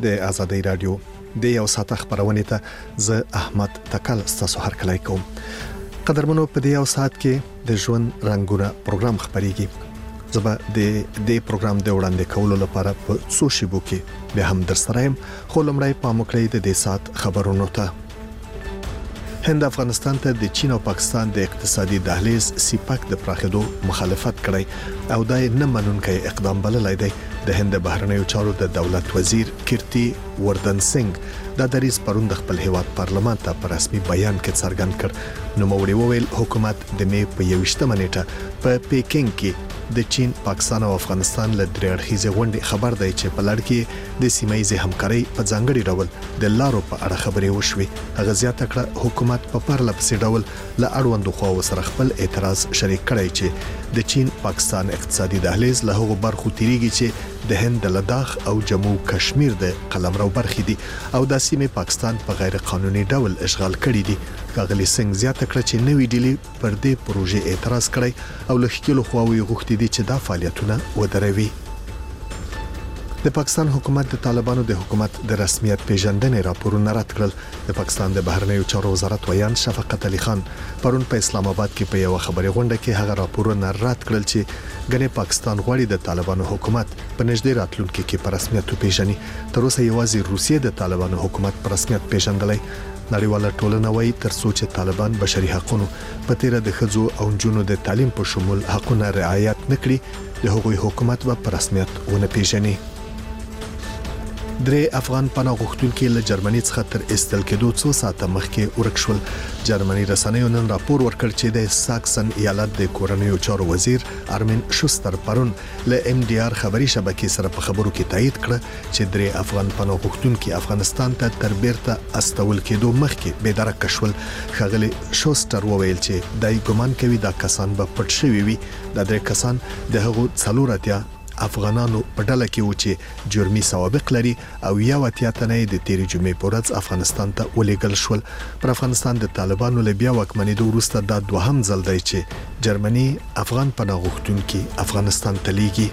د آزادۍ رادیو د یو ساعت خبرونه ته زه احمد تکل ستاسو هرکلی کوم. قدرمنو په دې یو ساعت کې د ژوند رنگونه پروګرام خبريږي. زه به د دې پروګرام د وړاندې کولو لپاره په څو شیبو کې به هم در سره يم، خو لمړی پام وکړئ د دې ساعت خبرونو ته. هند افغانستان ته د چین او پاکستان د اقتصادي دهلیز سیپاک د پراخېدو مخالفت کړی او دا نه منونکی اقدام بللی دی. د هند بهرنیو چارو د دولت وزیر کیرتی وردن سنگ دا دریز پرون د خپل هیواد پارلمان ته په رسمي بیان کې څرګند کړ. نو موري وویل حکومت د مې په 21 نیټه په پیکینګ کې د چین، پاکستان او افغانستان له درې اړخیزې غونډې خبر دی چې په لړ کې د سیمایي همکارۍ په ځانګړي ډول د لارو په اړه خبرې وشوي. هغه زیاته کړه حکومت په پرله پسې ډول له اړوندو خواو سره خپل اعتراض شریک کړی چې د چین پاکستان اقتصادي دهلیز له هغو برخو تیریږي چې د هند د لداخ او جموں کشمیر د قلمرو برخې دي او د سیمې پاکستان په غیر قانوني ډول اشغال کړي دي. ښاغلي سنگ زیاته کړه چې نوې ډیلی پر دې پروژې اعتراض کړی او له ښکېلو خواوې غوښتي دي چې دا فعالیتونه ودروي. د پاکستان حکومت د طالبانو د حکومت د رسمیت پیژندنې راپورونه رد کړل. د پاکستان د بهرنیو چارو وزارت ویان شفقت علي خان پرون په اسلام آباد کې په یو خبري غونډه کې هغه راپورونه رد کړل چې ګنې پاکستان غواړي د طالبانو حکومت په نږدې راتلونکي کې په رسمیت پیژني. تر اوسه یوازې روسیې د طالبانو حکومت په رسمیت پیژندلی. نړیواله ټولنه وايي ترڅو چې طالبان بشري حقوقو په تیر د ښځو او نجونو د تعلیم په شمول حقوقونه رعایت نکړي د هغوی حکومت به په رسمیت ونه پیژني. درې افغان پناه غوښتونکي له جرمني څخه تر استل کېدو څو ساعته مخکې ورک شول. جرمني رسنیو نن راپور ورکړ چې د ساکسن ایالت د کورنیو چارو وزیر ارمین شوستر پرون له ام ډي ار خبري شبکې سره په خبرو کې تایید کړ چې درې افغان پناه غوښتونکي افغانستان ته تر بیرته استول کېدو مخکې بې درکه شول. ښاغلي شوستر وویل چې دای ګمان کوي دا کسان به پټ شوي وي. دا درې کسان د هغو څلورتیا افغانانو په ډله کې و چې جرمي سوابق لري او یو اتیا تنه د تیری جمعې په ورځ افغانستان ته ولېږل شول. پر افغانستان د طالبانو له بیا واکمنېدو وروسته دا دوهم ځل دی چې جرمني افغان پناه غوښتونکي افغانستان ته لیږي.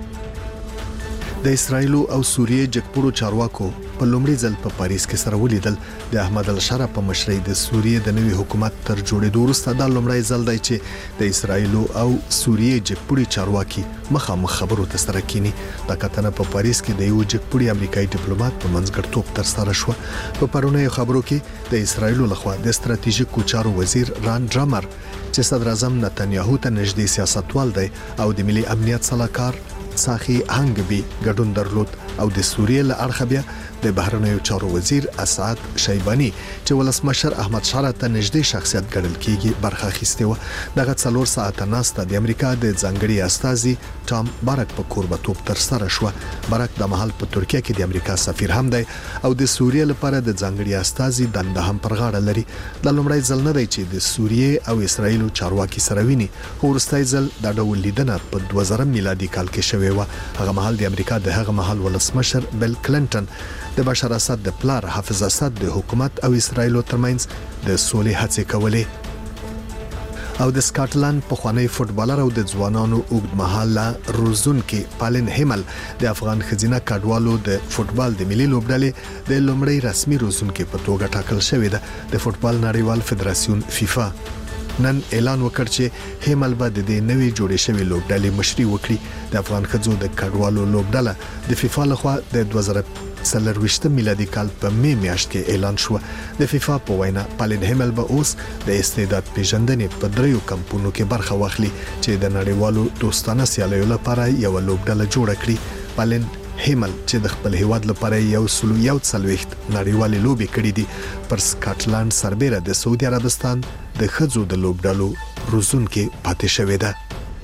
د اسرایل او سوریې جګپوړو چارواکو په لومړي ځل په پاریس کې سره ولیدل. د احمد الشرا په مشرۍ د سوریې د نوي حکومت تر جوړېدو وروسته دا لومړی ځل دی چې د اسرایل او سوریې جګپوړي چارواکي مخامخ خبرو ته سره کینی. دا کتنه په پاریس کې د یو جګپوړي امریکایي ډیپلوماټ په منځګړیتوب تر سره شو. په پرونی خبرو کې د اسرایل لخوا د ستراتیژیکو چارو وزیر ران ډرامر چې صدر اعظم نتنیاهو ته نږدې سیاستوال دی او د ملي امنیت صلاحکار ساخي هنګبي ګډون درلود او د سوریې له اړخه بیا د بهرنیو چارو وزیر اسعد شیبانی چې ولسمشر احمد شاه ته نږدې شخصیت ګڼل کیږي برخه اخیسته و. دغه 4 ساعته ناسته د امریکا د ځانګړي استازي ټام بارک په کوربتوب تر سره شو. بارک د محل په ترکیه کې د امریکا سفیر هم دی او د سوریې لپاره د ځانګړي استازي دنده هم پر غاړه لري. د لومړی ځل نه دی چې د سوریې او اسرایل چارواکي سره ویني. ورستای ځل د ډول لیدنه په 2000 میلادي کال کې شوی و. هغه محل د امریکا د هغه محل ولسمشر بیل کلینټن د بشار اسد د پلار حافظ اسد د حکومت او اسرایل ترمنځ د سولې هڅې کولې. او د سکاټلند په خوانی فوټبالر او د ځوانانو اوږدمهاله روزونکي پالن هیمل د افغان خزینه کډوالو د فوټبال د ملي لوبډلې د لومړی رسمي روزونکي په توګه ټاکل شوی دی. د فوټبال نړیوال فدراسیون فیفا نن اعلان وکړ چې هیمل به د دې نوې جوړې شوې لوبډلې مشري وکړي. د افغان خزو د کډوالو لوبډله د فیفا لخوا د 2023 میلادي کال په می میاشت کې اعلان شو. د فیفا په وینا پالن هیمل به اوس د استعداد پیژندنې په دریو کمپونو کې برخه واخلي چې د نړیوالو دوستانه سیالیو لپاره یو لوبډله جوړه کړي. پالن هیمل چې د خپل هیواد لپاره یو سلو یو څلويخت نړیوالې لوبې کړې دي پر سکاټلند سربېره د سعودي عربستان د خزو د لوبډلو روزونکي پاتې شوې ده.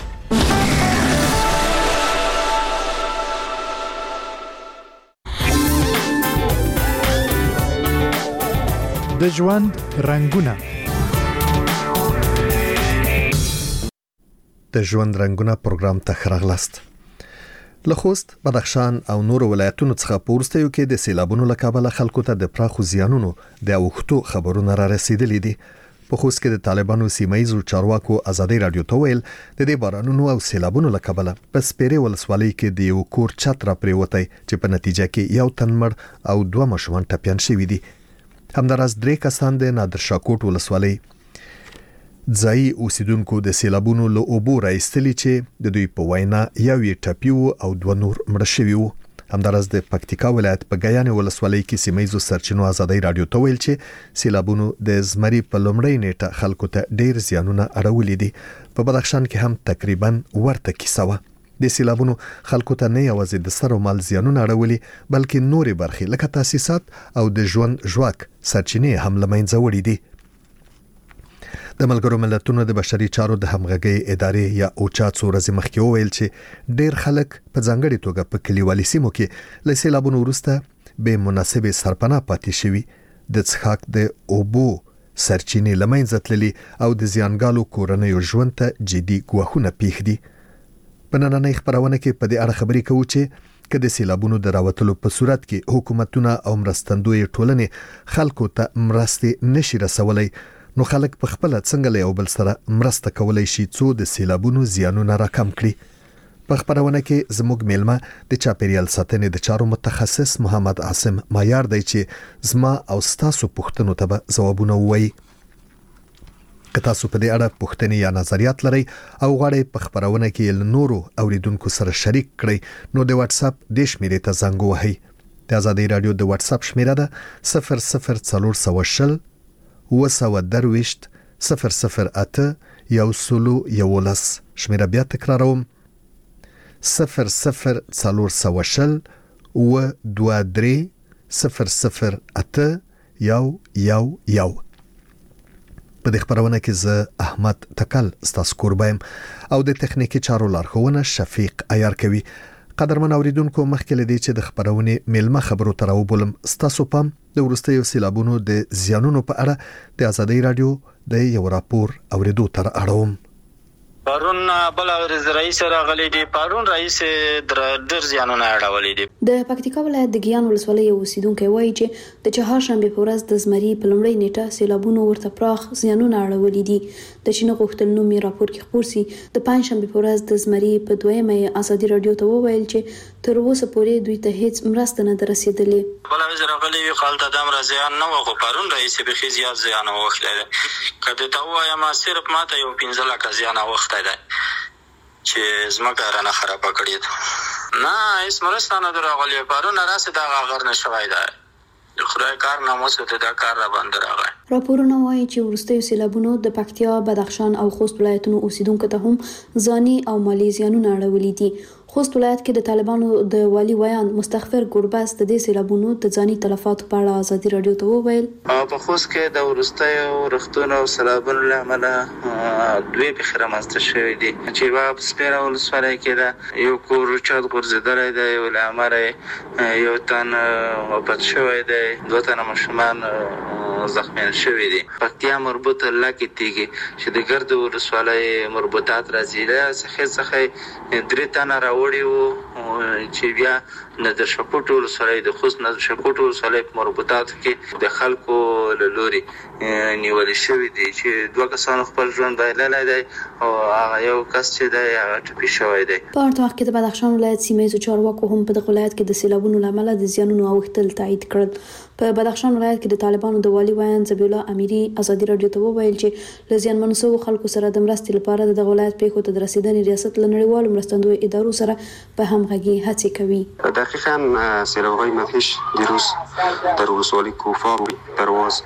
د ژوند رنگونه د ژوند رنگونه پروګرام ته خراغلاست. لخوست، بدخشان او نور ولایتونو څخه پورستیو کې د سیلابونو له کبله خلکو ته د پراخو زیانونو د اوښتو خبرونه را رسیدلې دي. په خوست کې د طالبانو سیمایي چارواکو ازادي رادیو ته ویل د دې بارانونو او سیلابونو له کبله په سپیرې ولسوالۍ کې د یو کور چت را پریوتی چې په نتیجه کې یو تن مړ او 2 ماشومان ټپيان شوي دي. همداراز 3 کسان د نادرشاه کوټ ولسوالۍ ځای اوسیدونکو د سیلابونو له اوبو راایستلي چې د دوی په وینا یو یې ټپي او 2 نور مړه شوي وو. همداراز د پکتیکا ولایت په ګیان ولسوالۍ کې سیمایي سرچینو ازادي رادیو ته ویل چې سیلابونو د زمري په لومړۍ نیټه خلکو ته ډیر زیانونه اړولې دي. په بدخشان کې هم تقریبا ورته کیسه وه. د سیلابونو خلکو ته نه یوازې د سر او مال زیانونه اړولي بلکې نورې برخې لکه تاسیسات او د ژوند ژواک سرچینې هم له منځه وړي دي. د ملګرو ملتونو د بشري چارو د همغږي ادارې یا اوچا څو ورځې مخکې وویل چې ډیر خلک په ځانګړي توګه په کلیوالي سیمو کې له سیلابونو وروسته به مناسبه سرپناه پاتې شوي د څښاک د اوبو سرچینې له منځه تللي او د زیانګالو کورنیو ژوند ته جدي ګواښونه پیښ دي. په نننۍ خبرونه کې په دې اړه خبرې کوو چې که د سیلابونو د راوتلو په صورت کې حکومتونه او مرستندوی ټولنې خلکو ته مرستې نشي رسولای نو خلک په خپل څنګه له یو بل سره مرسته کولای شي څو د سیلابونو زیانونه راکم کړي. په خبرونه کې زموږ میلمه د چاپیریال ساتنې د چارو متخصص محمد عاصم معیار دی چې زما او تاسو پوښتنو ته به ځوابونه وایي. که تاسو په دې اړه پوښتنې یا نظریات لرئ او غواړئ په خبرونه کې له نورو اوریدونکو سره شریک کړئ نو د واتس اپ د شمیرې ته زنګ وهئ. د ازادي رادیو د واتس اپ شمیره ده 0040 وسو درويشت 008 یو سلو یولس. شمیره بیا تکراروم 0040 و 23 008 یو. په دې خبرونه کې زه احمد تکل ستاسو کوربایم او د تخنیکی چارو لارښوونه شفیق عیار کوي. قدرمن اوریدونکو مخکې لدی چې د خبرونې میلمه خبرو تر وبولم ستاسو پام د ورستیو سیلابونو د زیانونو په اړه د ازادي رادیو د یو راپور اوریدو تر اړوم. پرون بل رئیس راغلی دی. پرون رئیس ډیر زیانونه اړولې دي. د پکتیکا ولایت د ګیان ولسوالۍ اوسیدونکو وایي چې د چهارشنبه په ورځ د زمري په لومړۍ نیټه سیلابونو ورته پراخ زیانونه اړولې دي. د شینو غوښتل نومي راپور کې خبر سي د پنځشنبه په ورځ د زمري په دویمه ازادي رادیو ته وویل چې تر اوسه پورې دوی ته هیڅ مرسته نه درسېدلې. بل رئیس راغلی وی خالد ادم رضیان نو خو پرون رئیس به خي زیات زیان وکړل. کله ته وایم صرف ماته یو 15 لک زیان وکړل چې زمکه رانه خراب کړی نه هیڅ مرسته نه درغلی. پرون راسه دا غیر نشوي ده خدای کار ناموسه ته دا کار را باندې راغی. راپورونه وایي چې ورستیو سیلابونو د پکتیا، بدخشان او خوست ولایتونو اوسیدونکو ته هم ځاني او مالی زیانونه اړولي دي. خوست ولایت کې د طالبانو د والی ویان مستغفر ګورباس د دې سیلابونو د ځاني تلفاتو په اړه ازادي رادیو ته وویل په خوست کې د ورستیو رختونو او سیلابونو له امله دوی بخره ماسته شوی دي چې په سپیره ولسوالۍ کې دا یو کور چات ګرځیدلی دی او له امله یو تن وفات شوی دی 2 تنه ماشومان زخمیان شوی دي. پکتیا مربوط لکه تیږي چې د ګرد ولسوالۍ مربوطات راځي له څخه 3 تنه راوړي وو چې بیا نادرشاه کوټ ولسوالۍ د خوست نادرشاه کوټ ولسوالۍ په مربوطات کې د خلکو له لوري نیول شوی دي چې 2 کسان خپل ژوند بایللی دی او هغه یو کس چې دی هغه ټپي شوی دی. په ورته وخت کې د بدخشان ولایت سیمایي چارواکو هم په دغه ولایت کې د سیلابونو له امله د زیانونو اوښتل تایید کړل. په بدخشان ولایت کې د طالبانو د والی ویان ذبیح الله امیری ازادي رادیو ته وویل چې له زیانمنو شوو خلکو سره د مرستې لپاره د ولایت پیښو ته د رسیدنې ریاست له نړیوالو مرستندوی ادارو سره په همغږي هڅې کوي. دقیقاً سیلاب‌های مدهش دیروز در ولسوالی کوفا درواز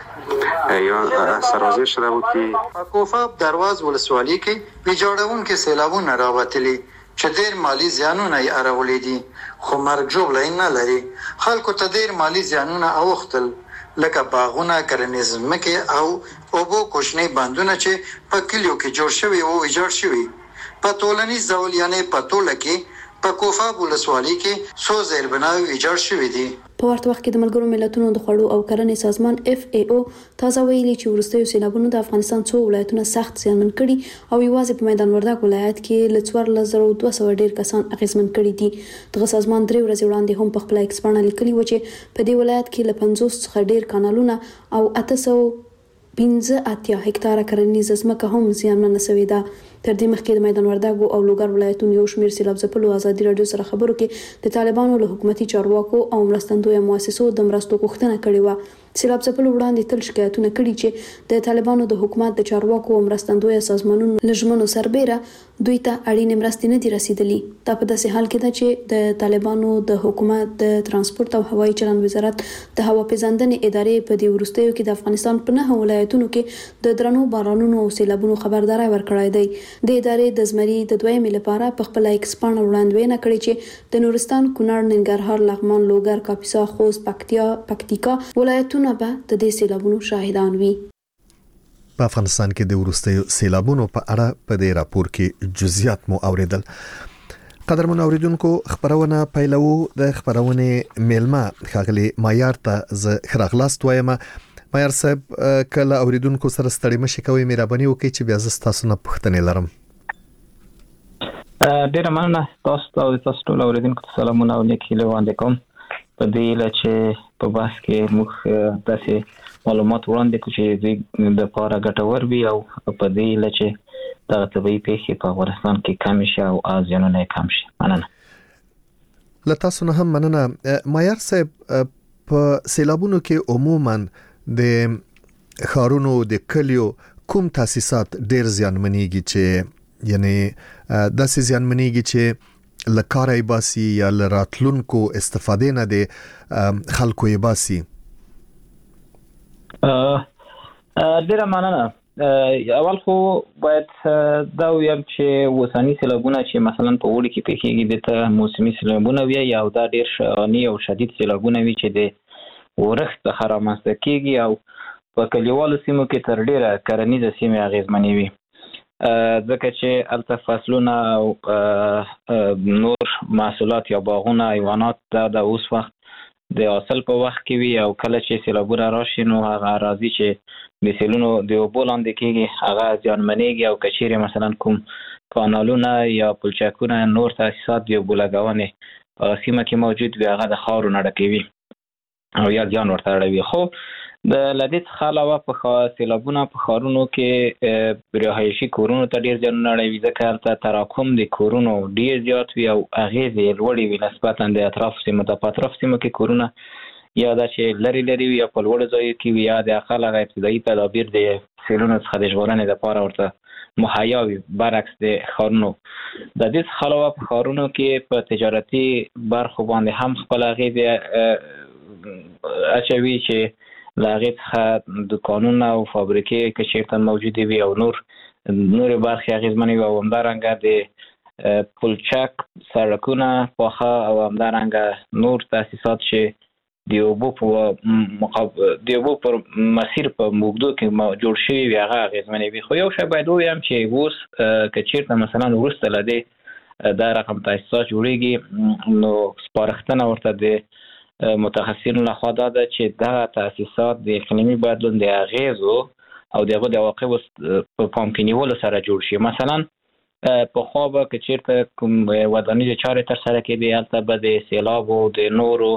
یا سرازیر شده بود که کوفا درواز ولسوالی کې ویجاړونکو سیلابونه راوتلي چې ډېر مالی زیانونه یې اړولې دي خو مرګ ژوبله نه لري. خلکو ته ډېر مالی زیانونه اوښتل لکه باغونه، کرنیز ځمکې او اوبو کوچنۍ بندونه چې په کلیو کې جوړ شوي او ویجاړ شوي. په ټولنیز ډول یعنې په ټوله کې په کوفا ولسوالۍ کې 100 زیربناوې ویجاړ شوي دي. په ورته وخت کې د ملګرو ملتونو د خوړو او کرنې سازمان FAO تازه ویلي چې وروستیو سیلابونو د افغانستان څو ولایتونه سخت زیانمن کړي او یوازې په میدان وردګ ولایت کې له 4200 ډیر کسان اغیزمن کړي دي. دغه سازمان 3 ورځې وړاندې هم په خپل ایکس باندې لیکلي و چې په دې ولایت کې له 50 څخه ډیر کانالونه او 800 15 هکتاره کرنیزه ځمکه هم زیانمنه شوې ده. تر دې مخکې د میدان وردګو او لوګر ولایتونو یو شمېر سیلاب ځپلو ازادي راډیو سره خبرو کې د طالبانو له حکومتي چارواکو او مرستندویه مؤسسو د مرستو غوښتنه کړې وه. سیلاب ځپلو وړاندې تل شکایتونه کړي چې د طالبانو د حکومت د چارواکو او مرستندویه سازمانونو له ژمنو سربېره دوی ته اړینې مرستې نه دي رسیدلي. دا په داسې حال کې ده چې د طالبانو د حکومت د ترانسپورت او هوایي چلند وزارت د هوا پیژندنې ادارې په دې وروستیو کې د افغانستان په 9 ولایتونو کې د درنو بارانونو او سیلابونو خبرداري ورکړې ده. د ادارې د زمري د دویمې لپاره په خپل ایکس پاڼه وړاندوینه کړې چې د نورستان، کونړ، ننګرهار، لغمان، لوګر، کاپیسا، خوست، پکتیکا ولایتونه به د دې سیلابونو شاهدان وي. په افغانستان کې د وروستیو سیلابونو په اړه په دې راپور کې جزئیات مو اوریدل. قدرمن اوریدونکو، خبرونه پیلو د خبرونه میلمه ښاغلي مایار ته ز خراغلاست وایم. مایار صاحب، کله اوریدونکو سره ستړي مشي کوي، مهرباني وکړئ چې بیا زه تاسو نه پوښتنه لرم. ډیره مننه. تاسو ټول اوریدونکو ته سلامونه او نیکی وړاندې کوم. په دې لاره چې په بحث کې موږ داسې معلومات وړاندې کوو چې د لپاره ګټور وي او په دې لاره چې د طبيعي پیښې په افغانستان کې کم شي او ازیانونه کم شي. مننه. له تاسو نه هم مننه. مایار صاحب، په سیلابونو کې عموما د ښارونو د کلیو کوم تاسیسات ډیر زیانمنېږي، چې یعنی داسې زیانمنېږي چې لکارای باسي یا لراتلونکو استفاده نه دي خلکو یې باسي؟ ډیره مننه. اول خو باید دا ویم چې وسانی سیلابونه چې مثلا په وړي کې پیښیږي د موسمي سیلابونه وي یا دا ډیر شانی او شدید سیلابونه وي چې د ورښت څخه رامنځته کیږي او په کلیوالو سیمو کې تر ډیره کرنیزه سیمې اغیزمنې وي، ځکه چې هلته فصلونه او نور محصولات یا باغونه حیوانات د اوس وخت د حاصل په وخت کې وي او کله چې سیلابونه راشي نو هغه اراضي چې د سیلونو د اوبو لاندې کېږي هغه زیانمنېږي او که چیرې مثلا کوم کانالونه یا پلچکونه نور تاسیسات د اوبو لګونې په سیمه کې موجود وي هغه د خاورو نه ډکوي او یا ځان ورته اړوي. خو د لدې څخه علاوه په سیلابونه په ښارونو کې رهایشي کورونو ته ډیر زیانونه اړوي، ځکه هلته تراکم د کورونو ډیر زیات وي او اغیزې یې لوړې وي نسبتا د اطراف سیمو ته. په اطراف سیمو کې کورونه یا دا چې لري وي یا په لوړو ځایو کې وي یا د اقل هغه ابتدایي تدابیر د سیلونو څخه د ژغورنې لپاره ورته مهیا وي، برعکس د ښارونو. د دې څخه علاوه په ښارونو کې په تجارتي برخو باندې هم خپل اغیزې اچوي چې له هغې څخه دوکانونه او فابریکې که چېرته موجودې وي او نورې برخې اغېزمنې وي او همدارنګه د پلچک سړکونه پاخه او همدارنګه نور تاسیسات چې د اوبو پر مسیر په اوږدو کې جوړ شوي وي هغه اغېزمنې وي. خو یو شی باید ووایم چې اوس که چېرته مثلا وروسته له دې دا رقم تاسیسات جوړېږي نو سپارښتنه ورته د متخصصینو لخوا دا ده چې دغه تاسیسات د اقلیمي بدلون د اغیزو او دغه د عواقبو په پام کې نیولو سره جوړ شي. مثلا پخوا به که چېرته کوم ودانیزې چارې ترسره کېدې هلته به د سیلابو د نورو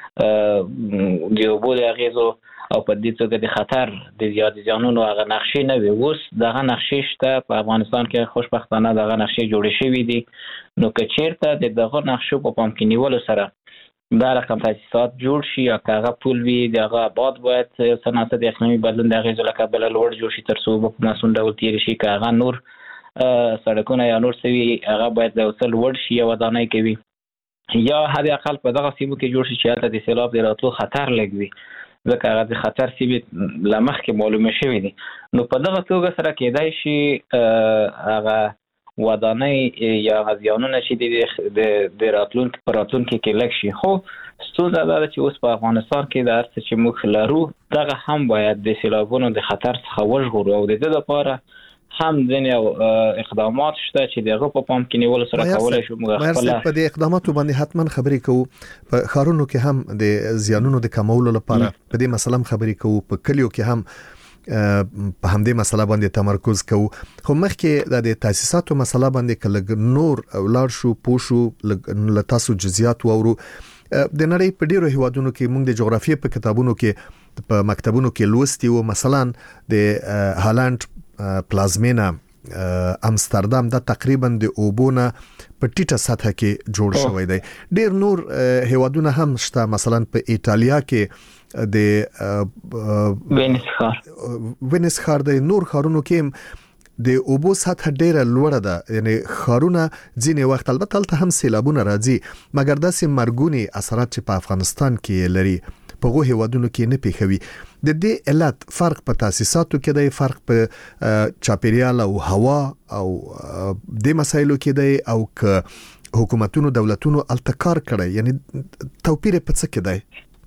د اوبو د اغیزو او په دې توګه د خطر د زیات زیانونو هغه نقشې نه وي. اوس دغه نقشې شته په افغانستان کې، خوشبختانه دغه نقشې جوړې شوي دي. نو که چېرته د دغه نقشو په پام کې نیولو سره دا رقم تاسیسات جوړ شي یا که هغه پول وي د هغه آباد باید صنعت د اقلیمي بدلون د اغیزو له کبله لوړ جوړ شي تر څو اوبه په مسون ډول تېرې شي. که هغه نور سړکونه یا نور څه وي هغه باید د څه لوړ شي یا ودانۍ کوي یا حد اقل په دغه سیمو کې جوړ شي چې هلته د سیلاب د راتلو خطر لږ وي، ځکه هغه د خطر سیمې له مخکې معلومه شوي دي. نو په دغه توګه سره کېدای شي هغه ودانۍ یا زیانونه چې د راتلونکي کې لږ شي. خو ستونزه دا ده چې اوس په افغانستان کې د هر څه چې موږ لرو دغه هم باید د سیلابونو د خطر څخه وژغورو او د دې لپاره هم ځینې اقدامات شته چې دغه په پام کې نیولو سره کولی شو موږ خپله په دې اقداماتو باندې حتما خبرې کوو. په ښارونو کې هم د زیانونو د کمولو لپاره په دې مسله خبرې کوو، په کلیو کې هم په همدې مسله باندې تمرکز کوو. خو مخکې د تاسیساتو مسله باندې کله نور ولر شو پوشو له تاسو جزئیات وورو. د نړۍ په ډیرو هیوادونو کې موږ د جغرافیې په کتابونو کې په مکتبونو کې لوستي وو. مثلا د هالند پلازمینا امستردام دا تقریبا د اوبونه په ټیټه سطح کې جوړ شوی دی. ډیر نور هیوادونه هم شته، مثلا په ایتالیا کې د وینس ښار د نور ښارونو کې د اوبو سطح ډیره لوړه ده. یعنی ښارونه ځینې وخت البته هلته هم سیلابونه راځي، مګر داسې مرګونی اثرات چې په افغانستان کې لري په هغو هیوادونو کې نه پیښوي. د دې علت فرق په تاسیساتو کې دی، فرق په چاپیریال او هوا او د مسایلو کې دی، او که حکومتونو دولتونو التکار کړي، یعنی توپیر په څه کې دی؟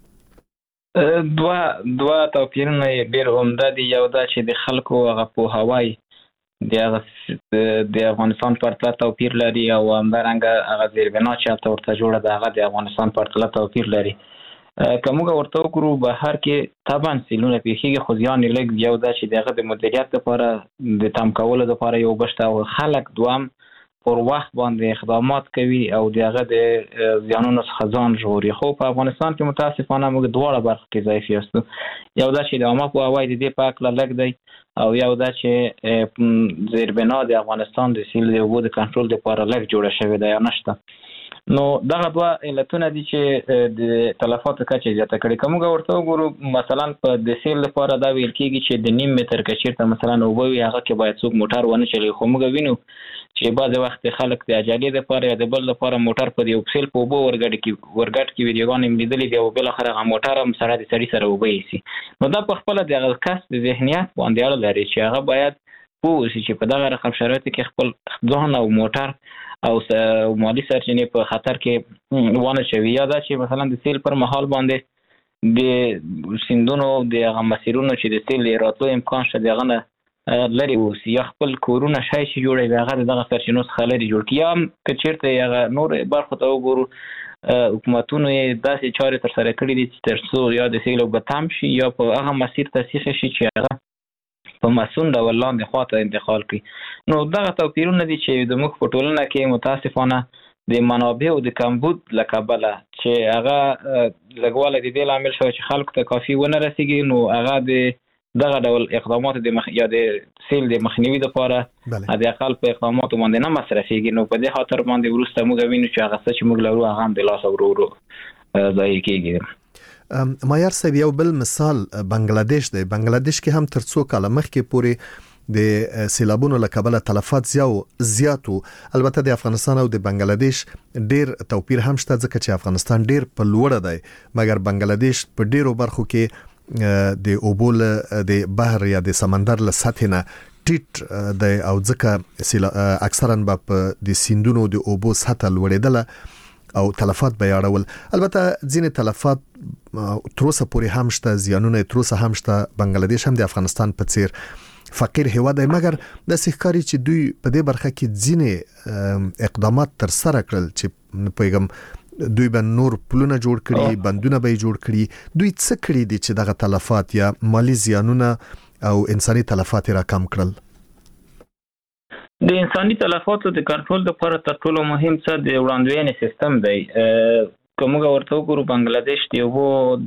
دوه توپیرونه ډېر عمده دي. یو دا چې د خلکو هغه پوهاوی د افغانستان پرتله توپیر لري، او همدارنګه هغه زیربنا چې هلته ورته جوړه ده هغه د افغانستان پرتله توپیر لري. که موږ ورته وګورو بهر کې طبعا سیلونه پیښیږي، خو زیان یې لږ. یو دا چې دغه د مدیریت لپاره د تم کولو لپاره یو بشته او خلک دوام پر وخت باندې اقدامات کوي او دغه د زیانونو څخه ځان ژغوري. خو په افغانستان کې متاسفانه موږ دواړه برخو کې ضعیف یاستو. یو دا چې د عامه پوهاوی د دې په هکله لږ دی، او یو دا چې زیربنا د افغانستان د سیل د اوبو د کنټرول لپاره لږ جوړه شوې ده یا نشته. نو دغه دوه علتونه دي چې د تلفاتو کچه زیاته کړي. که موږ ورته وګورو مثلا په د سیل لپاره دا ویل کېږي چې د نیم متر که چېرته مثلا اوبه وي هغه کې باید څوک موټر ونه چلوي. خو موږ وینو چې بعضې وخت خلک د عجلې دپاره یا د بل دپاره موټر په یو سیل په اوبو ورګډ کې ویډیوګانې مې لیدلې دي، او بالاخره هغه موټر هم سره د سړي سره اوبه ایسي. نو دا په خپله د هغه کس د ذهنیت باندې اړه لري چې هغه باید پوه اوسي چې په دغه رقم شرایطو کې خپل ځان او موټر او مالی سرچینې په خطر کې وانه شوي. یا دا چې مثلا د سیل پر مهال باندې د سیندونو د هغه مسیرونو چې د سیل راتلو امکان شته دغه نه لرې اوسي، یا خپل کورونه شای چې جوړوي هغه دغه سرچینو څخه لرې جوړ کړي. یا که چېرته هغه نور برخو ته وګورو حکومتونو یې داسې چارې ترسره کړي دي چې تر څو یا د سیل اوبه تم شي یا په هغه مسیر تاسیس شي چې هغه په مسون ډول لاندې خواته انتقال کړي. نو دغه توپیرونه دي چې د موږ په ټولنه کې متاسفانه د منابعو د کمبود له کبله چې هغه لږوالی د دې لامل شوی چې خلکو ته کافي ونه رسېږي، نو هغه د دغه ډول اقداماتو یا د سیل د مخنیوي لپاره د اقل په اقداماتو باندې نه مصرفېږي. نو په دې خاطر باندې وروسته موږ وینو چې هغه څه چې موږ لرو هغه هم د لاسه ورو ورو ضایع کېږي. مایار صاحب، یو بل مثال بنگلاديش دی. بنگلاديش کې هم تر څو کاله مخکې پورې د سیلابونو له کبله تلفات زیاتو. البته د افغانستان او د بنگلاديش ډیر توپیر هم شته، ځکه چې افغانستان ډیر په لوړه دی، مګر بنگلاديش په ډیرو برخو کې د اوبو د بحر یا د سمندر له سطح نه ټیټ دی، او ځکه اکثرا په د سیندونو د اوبو سطح لوړېدله او تلفات به یاړول. البته ځینې تلفات تروسه پورې هم شته، زیانونه تروسه هم شته. بنگلاديش هم د افغانستان په څیر فقیر هیواد دی، مګر د ښکاري چې دوی په دې برخه کې ځینې اقدامات تر سره کړل چې پیغام دوی به نور پلونه جوړ کړي، بندونه به جوړ کړي. دوی څه کړي دي چې دغه تلفات یا مالی زیانونه او انساني تلفات را کم کړل؟ د انساني تلفاتو د کنټرول لپاره تر ټولو مهم څه د وړاندوینې سیستم دی. که موږ ورته وګورو بنگلاديش د اوبو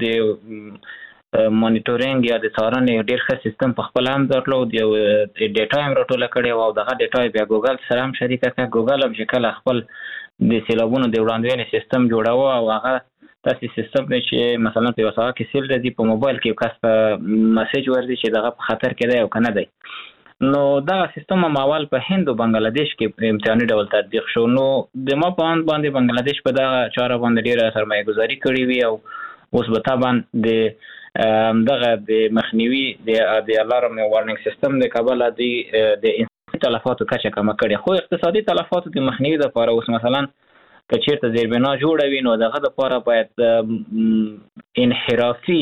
د مانیټورینګ یا د څارنې ډېر ښه سیستم په خپل هم درلود، یو ډیټا هم راټوله کړې او دغه ډیټا بیا ګوګل سره هم شریکه کړه. ګوګل هم چې کله خپل د سیلابونو د وړاندوینې سیستم جوړاوه، او هغه داسې سیستم دی چې مثلا په یوه ساحه کې سیل راځي، په موبایل کې یو کس په مسیج ورځي چې دغه په خطر کې دی او که نه دی. نو دغه سیستم هم اول په هند او بنگلاديش کې امتحاني ډول تطبیق شو. نو د ما په اند باندې بنگلاديش په دغه چاره باندې ډېره سرمایه ګذاري کړې وي، او اوس به طبعا د دغه د مخنیوي د الارم او وارنینګ سیستم د کبله د انساني تلفاتو کچه کمه کړې. خو اقتصادي تلفاتو د مخنیوي لپاره اوس مثلا که چېرته زیربنا جوړوي، نو دغه لپاره باید انحرافي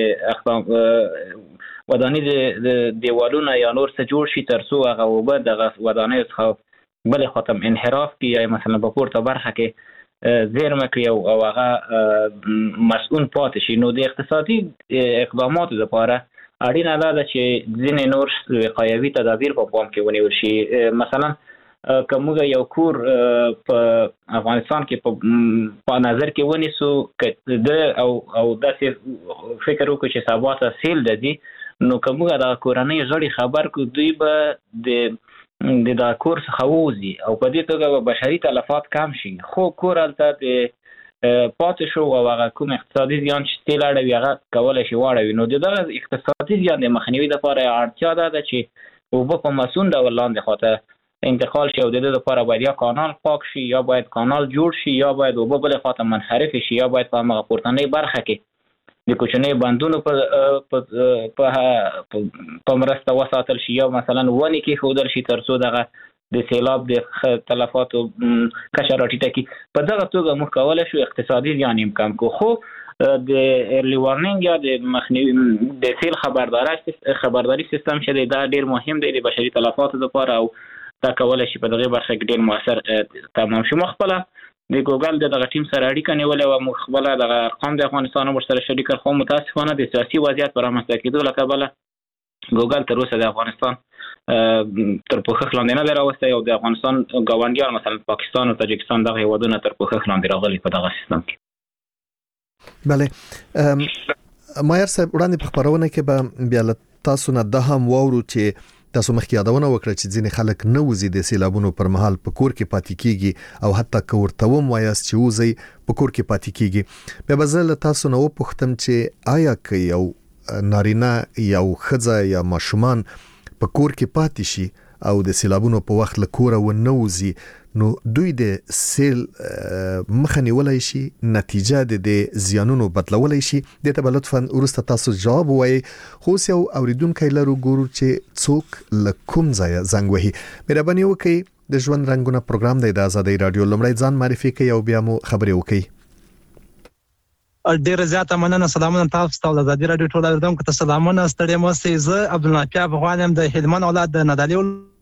وداني د دیوالونه یا نور څه جوړ شي تر څو هغه اوبه دغه ودانیو څخه بلې خوا ته انحراف کړي، یا مثلا په پورته برخه کې زیرمه کړي او هغه مسئول پاتې شي. نو د اقتصادي اقداماتو لپاره اړینه ده چې ځینې نور وقایوي تدابیر په پام کې ونیول شي. مثلا کومه یو کور په افغانستان کې په نظر کې ونیسو کده او داسې فکر وکړو چې سبا ته سیل دی نو کومه د کورنۍ غړي خبر کو دوی به د کور څخه ووزي او په دې توګه بشري تلفات کم شي خو کور الته د پاتې شو او هغه کوم اقتصادي زیان چې تل اړوي هغه کولای شي واړوي نو دغه اقتصادي زیان د مخنیوي لپاره اړتیا ده چې وب په مسون ډول لاندې خاطر انتقال شي او د دې لپاره باید یا کانال پاک شي یا باید کانال جوړ شي یا باید وب بل خاطر منحرف شي یا باید په هغه پورتنۍ برخه کې د کوچنۍ بندونو په مرسته وساتل شي یا مثلا ونې کې خودل شي ترڅو دغه د سیلاب د تلفاتو کچه راټیټه کی په دغه توګه موږ کولای شو اقتصادي زیان کم کو خو د ارلی وارنینګ یا د مخنیوي د سیل خبرداري سیستم چې دا ډیر مهم دی د بشري تلفاتو لپاره او دا کولای شي په دغه برخه کې ډیر موثر تمام شي مخبله د ګوګل دغه ټیم سره اړیکه نیولې او مخبله دغه ارقام د افغانستان سره شریک خو متاسفانه د سیاسي وضعیت پر رامنځته کېدو له کبله ګوګل تر اوسه د افغانستان تر پوښښ لاندې نه راوستی او د افغانستان ګاونډیان مثلا پاکستان او تاجکستان دغه هیوادونه تر پوښښ لاندې راغلي په دغه سیستم کې. بله مایر صاحب وړاندې په خبرونه کې به بیا له تاسو نه د هم واورو چې تاسو مخکې یادونه وکړه چې ځینې خلک نه وزي د سیلابونو پر مهال په کور کې پاتې کیږي او حتی کورته وایاست چې وزي په کور کې پاتې کیږي بیا به زه له تاسو نه وپوښتم چې آیا که یو نارینه یو ښځه یا ماشومان په کور کې پاتې شي او د سیلابونو په وخت له کوره ونه وزي نو دوی د سیل مخه نیولای شي نتیجه د زیانونو بدلولای شي د ته لطفا ورسته تاسو جواب وایي خو یو اوریدونکو لرو ګورو چې څوک لکم ځای زنګ وهي مهرباني وکړئ د ژوند رنگونه پروګرام د آزادۍ رادیو لمړی ځان معرفي کوي او بیا مو خبرې وکړي. ډیر زیاته مننه سلامونه تاسو ته د آزادۍ رادیو ټول اوریدونکو ته سلامونه ستړي مو سي زه عبدالنافع افغانم د هلمند اولاد د ندالي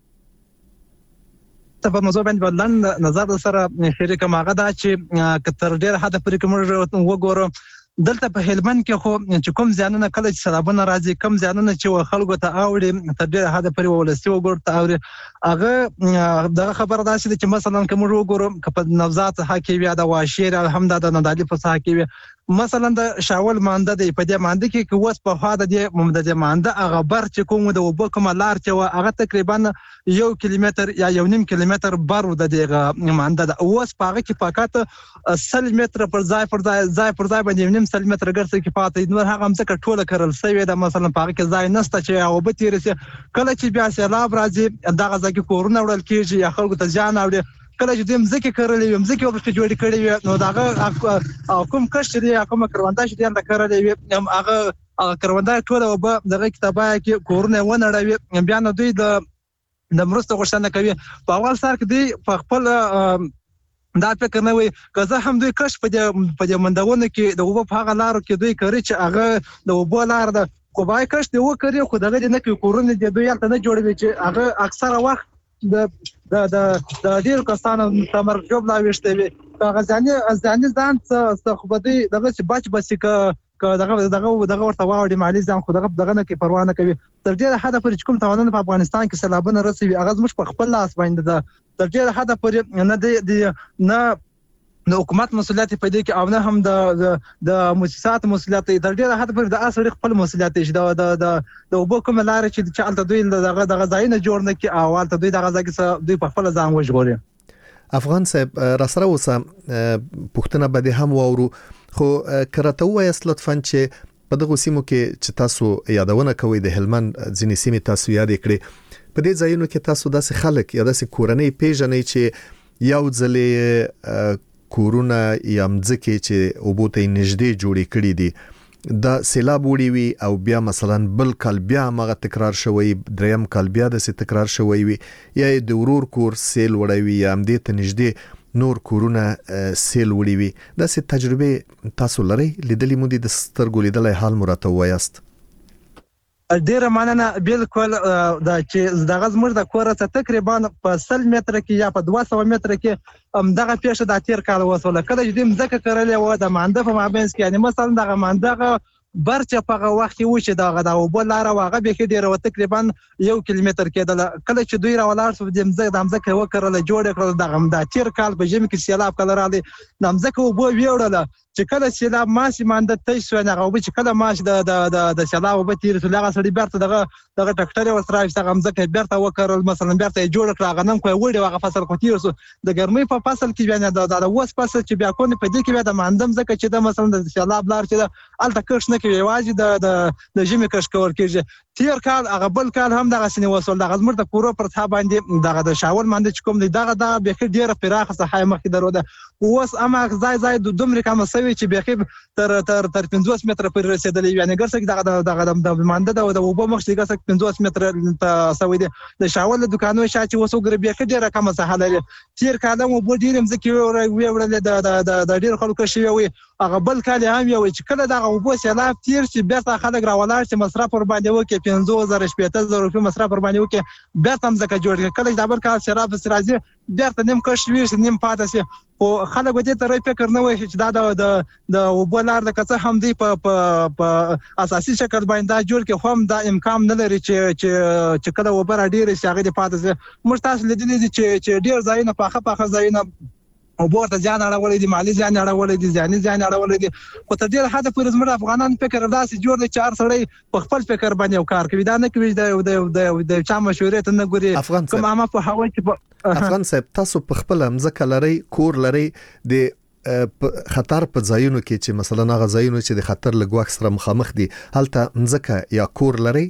په موضوع باندې بدلن نظر سره شریک ماغه دا چې کتر ډیر حد پرې کوم وګورو دلته په هلمند کې خو چې کوم ځانونه کله چې سلابونه راځي کوم ځانونه چې خلکو ته اوړي تر ډیر حد پرې ولستي وګورو ته اوړي هغه دغه خبره ده چې مثلا کوم وګورو په نوزاد حکې بیا د واشیر الحمد د ندالي په حکې مثلا د شاول مانده دی په دې مانده کې کوس په خاطر د ممدد مانده هغه بر چې کوم د وبو کوم لار چې هغه تقریبا 1 کیلومتر یا 1.5 کیلومتر بر د دغه مانده د اوس په هغه کې فقط 100 متر پر ځای باندې 1.5 متر ګرځي کې پاتې نو هغه هم څه ټوله کړل سوي د مثلا په هغه کې ځای نشته چې او به تیر سي کله چې بیا سیلاب راځي دغه ځکه کورونه وړل کېږي یا خلکو ته ځان اوړي کله چې دیم ځکه کړلې وم ځکه ورته جوړ کړی نو داغه کوم کښ دی کوم کروندای چې دا کړلې هغه کروندای ټول وب دغه کتابه کې کورونه ونړوي بیا نو دوی د مرسته غوښتنه کوي په اول سر کې دی په خپل دا فکر نه وي که زه هم دوی کښ په دې مندونه کې د وب هغه لارو کې دوی کوي چې هغه د وب لار د کوبای کښ دی وکړي خو دغه نه کوي کورونه دی دوی البته نه جوړوي چې هغه اکثره وخت د ډیر کسانو تمر جوب لا وشته غزاني ځان څه خو بده دغه چې بچ ک دغه ورته واړي مالی ځان خو دغه نه کې پروا نه کوي تر ډیره حد پورې کوم توانونه په افغانستان کې سیلابونه رسوي هغه زموږ په خپل لاس باندې ده تر ډیره حد پورې نه د حکومت مسؤلیت په دې کې او نه هم د مؤسسات مسؤلیت تر ډیره حد پورې د اصل خپل مسؤلیت چې د وبو کوم لار چې چالت دوی دغه ځای نه جوړ نه کی او البته دوی دغه ځای کې دوی په خپل ځان وژغوري. افغان صاحب راسره وسه پښتنه بده هم وورو خو کرته وایست لطفا چې په دغه سیمو کې چې تاسو یادونه کوي د هلمند ځینې سیمې تاسو یاد کړئ په دې ځایونو کې تاسو داسې خلک یا داسې کورنۍ پیژنې چې یو ځلې کورونه یا مځکه چې وبوته نږدې جوړې کړې دي دا سیلاب وړي وي او بیا مثلا بل کال بیا مغه تکرار شوی دریم کال بیا د تکرار شوی وي یا د ورور کور سیل وړي وي یا مدې ته نږدې نور کورونه سیل وړي وي دا سه تجربه تاسو لري لیدلې مو دي د سترګو لیدلای حال مرته وایست. ډیر مننه بالکل دا چې دغه زموږ د کور څخه تقریبا په 100 متر کې یا په 200 متر کې دغه پیښه د تیر کال وسوله کله چې دیم ځکه کړلې و د مانده په مابینس کې یعنی مثلا دغه مانده برچ په وخت کې و چې دا وبو لار واغه به کې ډیره تقریبا 1 کیلومتر کېدل. کله چې دوی راولار سو د مزګه وکړل جوړ کړل د تیر کال په جمی کې سیلاب کله را دي د مزګه وبو ویوړل چې کله سیلاب ماشي مانده تې سو نه غو چې کله ماش د سیلاب وبو تیر سو لغه سړي برته دغه ټکټر ورسره څنګه مزګه برته وکړل مثلا برته جوړ کړل غنم کوی وړي واغه فصل کو تیر سو د ګرمۍ په فصل کې بیا د وس فصل چې بیا کو نه په دې کې بیا د ماندم زکه چې د مثلا د سیلاب لار چې الته کښ نه کوي واجب د جمی کښ کور کېږي. تیر کال هغه بل کال هم دغه سنې وصول دغه زمر د کورو پر ځا باندې دغه د شاول باندې چې کوم دی دغه به ډیره پراخه صحه مخې درو ده اوس اما ځای د دومره کوم سوي چې به تر 50 متر پر رسیدلې یعنی ګرځي دغه د مانده د وبو مخ چې ګرځي 50 متر سوي دي د شاول دکانو شاته وسو ګر به ډیره کوم صحه لري. تیر کال مو بو ډیرم ځکه ویوړل د ډیر خلکو شي وي هغه بل کال هم یو چې کله دغه وبو سیلاب تیر چې بیرته خلک راولار چې مصرف پر باندې وکي 50,000 شپېته روپیه مصرف پر باندې وکي بیرته هم ځکه جوړ کله د بل کال سیلاب راځي بیرته نیم کښ ویش نیم پاتې سي او خلک دې ته فکر نه وایي چې دا د وبو لار د کڅه هم دی په اساسي شکل باندې جوړ کې هم دا امکان نه لري چې کله وبره ډیر شي هغه دې پاتې سي. موږ تاسو لیدلې چې ډیر ځایونه پاخه ځایونه او ورته ځان اړولې دي مالی ځان اړولې دي ځان اړولې دي خو ته ډیر حد پر زموږ افغانان فکر داسې جوړ دي چې هر سړی په خپل فکر باندې کار کوي دا نه کوي د چا مشورې ته نه ګوري کوم عامه په هوا کې افغان صاحب تاسو په خپل مزکه لري کور لري د خطر په ځایونو کې چې مثلا هغه ځایونو چې د خطر لګوښ سره مخامخ دي هلته مزکه یا کور لري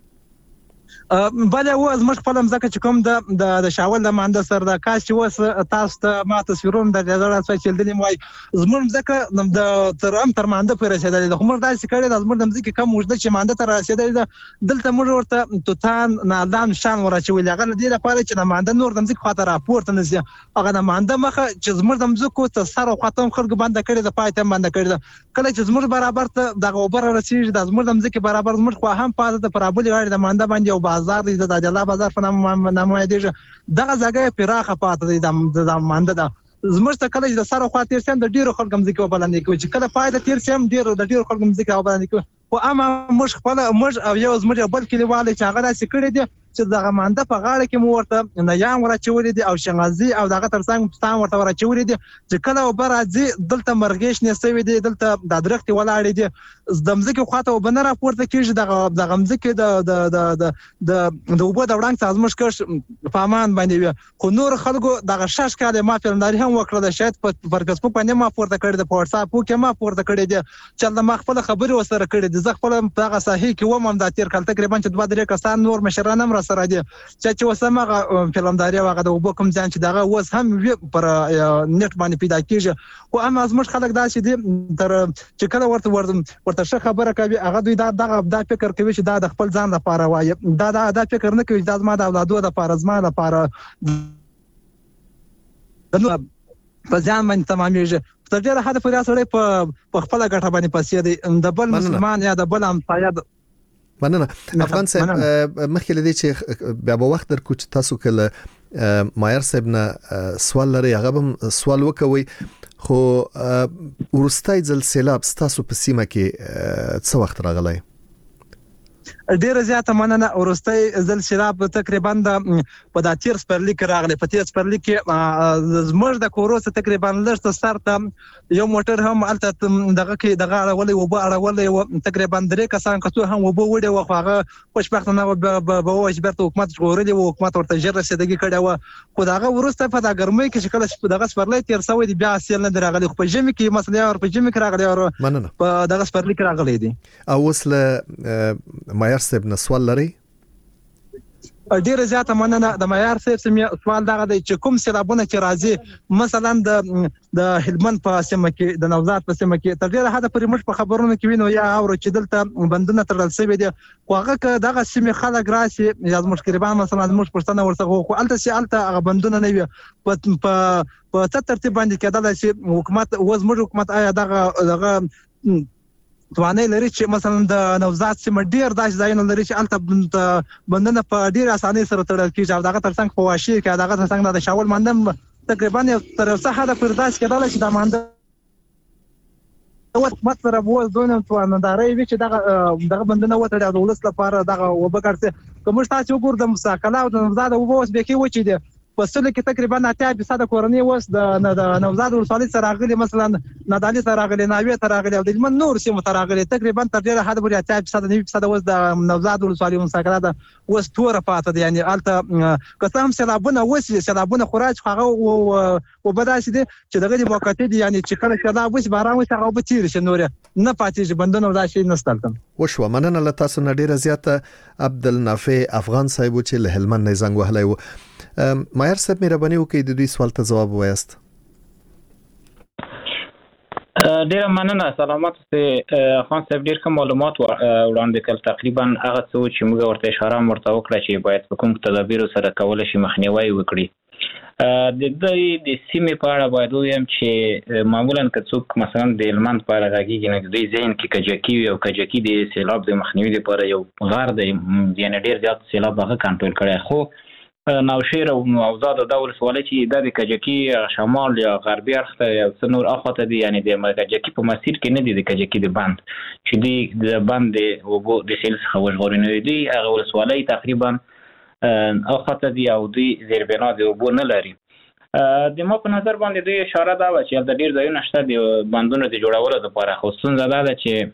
بل و از مخ خپل مزکه چې کوم د شاول د مانده سر د کاش چې وس تاسو ته ما تصویرونه د نظر څخه چلدلې موي زموږ مزکه د تر مانده پر رسیدلې د عمر داسې کړي د زموږ مزکه کم وجده چې مانده تر رسیدلې دلته موږ ورته توتان نادان شان ورچوي لغه د لپاره چې د مانده نور د مزکه خاطر راپورته نشي هغه د مانده مخه چې زموږ د مزکو ته سره خاطم خلک باندې کړي د پایته باندې کړي کله چې زموږ برابر ته د اوبر رسیږي د زموږ د مزکه برابر زموږ خو هم پاتې د پرابل غاړي د مانده باندې او بازار د دجلا بازار په نامه دی دغه ځای پراخه پاتې د مانده ده زموږ ته کله د سره خوا تیر سم د ډیرو خلک مزکه وبلند کوي چې کله پای د تیر سم د ډیرو خلک مزکه وبلند کوي او اما موږ خپل او یو زموږ بل کلیواله چې هغه داسې کړی دي چې دغه مانده په غاړه کې مو ورته نه یان ورچولې دي او شنغازي او دغه ترڅنګ پستان ورته ورچولې دي چې کله وبر راځي دلته مرګیش نه سوي دي دلته د درخت ولاړې دي د مزکه خواته وبنه راپورته کیږي دغه مزکه د وبو د وړاندې ازمش کښ په امان باندې خو نور خلکو دغه شش کاله ما فلمداري هم وکړه شاید په فیسبوک باندې ما پورته کړی د واتساپ کې ما پورته کړی دي چې د ما خپل خبري وسره کړی دي زه خپل دغه صحیح کې ومم د تیر کال تقریبا چې 2-3 کسان نور مشران هم سره دي چې وسمه فلمداري واغه د وبو کوم ځان چې دغه وس هم پر نت باندې پیدا کیږي او هم ازمش خلک داسې دي تر چې کله ورته ښه خبره کوي هغه دوی دا فکر کوي چې دا د خپل ځان لپاره وایي دا فکر نه کوي چې ما د اولادو لپاره زما لپاره په ځان باندې تمامېږي تر ډیره حد پورې سره په خپل ګټه باندې پسې دي د بل مسلمان یا د بل امپایر مننه افغان صاحب مخکې لدی چې بیا په وخت در کو چې تاسو کله مایر صاحب نه سوال لري هغه هم سوال وکوي خو ورستای ځل سیلاب تاسو په سیمه کې څه وخت راغلی ډیر زیاته مننه ورستای ځل سیلاب تقریبا په د تیر سپرلی کې راغلی په تیر سپرلی کې زموږ د کوروس تقریبا لږ ستارت یو موټر هم الته دغه کې دغه اړولې وبو اړولې تقریبا 3 کسان کڅو هم وبو وړي وخاغه خوشبختانه به وجبرت حکومت جوړلې او حکومت ورته جره رسیدګي کړي و خو دغه ورسته په د ګرمۍ کې شکل دغه سپرلی تیر سوی دی بیا اصل نه راغلی خو په جمی کې مسله اور په جمی کې راغلی او په دغه سپرلی کې راغلی دی او وسله مایر صاحب نه سوال لري ډیره زیاته مننه د معیار صاحب سوال دغه دی چې کوم سیلابونه چې راځي مثلا د هلمند په سیمه کې د نوزاد په سیمه کې تر ډیره حد پرې موږ په خبرونو کې وینو یا اورو چې دلته بندونه تړل شوی دي خو هغه دغه سیمه خلک راسي یا مشکربان مثلا موږ پښتنه ورڅخه خو الته هغه بندونه نه وي په ترتیب باندې کېدل چې حکومت وزمر حکومت آیا دغه توانای لري چې مثلا د نوزاد سیمه ډیر داش ځایونه لري چې الته بندنه په ډیر اسانۍ سره تړل کیږي او دغه ترڅنګ په واشي کې دغه ترڅنګ د شاول ماندم تقریبا تر څه حد پر داش کېدل چې د مانده حکومت سره وو ځونه تواننداري وی چې دغه بندونه وتړي د ولس لپاره دغه وبګرځي کوم تاسو وګور د مساکله او د نوزاد وبوس به کې و چې د پسله کې تقریبا 80% کورنۍ وس د نوزاد ولسوالۍ سره غلي مثلا نادالي سره غلي ناوی سره غلي او د من نور سیمه سره غلي تقریبا تر ډیره حد پورې 80% 90% وس د نوزاد ولسوالۍ مساکله د وس تور پاته دي یعنی الته قسم سلابونه وس سلابونه خراج هغه او بداسي دي چې دغه د موقعیت دي یعنی چې کله سلاب وس باران وس هغه به تیر شي نور نه پاتې بندونه وداشي نستلتم وشو مننه له تاسو نه ډیره زیاته عبدالنافع افغان صاحب چې له هلمند نه زنګ وهلی و مایر صاحب مهرباني وکړئ د دوی سوال ته جواب وایاست. ډیره مننه سلامات سه خان صاحب ډیر کوم معلومات وړاندې کړل تقریبا هغه څه چې موږ ورته اشاره وکړه چې باید په کوم تدابیر سره کول شي مخنیوي وکړي. د سیمې په اړه باید ویم چې معمولا که څوک مثلا د هلمند په اړه غږیږي نه د دوی ذهن کې کجکی او کجکی د سیلاب د مخنیوي لپاره یو غار دی یعنی ډیر زیات سیلاب هغه کنټرول کړي خو نوشهر او نوزاد د ولسوالۍ چې د کجکی شمال یا غربي اړخ ته یو څه نور اخواته دي یعنی د کجکی په مسیر کې نه دي د کجکی د بند چې د بند د سیل څخه وژغورنوي دي هغه ولسوالۍ تقریبا اخواته دي او دوی زیربنا د اوبو نه لري. د ما په نظر باندې دوی اشاره دا و چې د ډیر ځایونه شته د بندونو د جوړولو لپاره خو ستونزه دا ده چې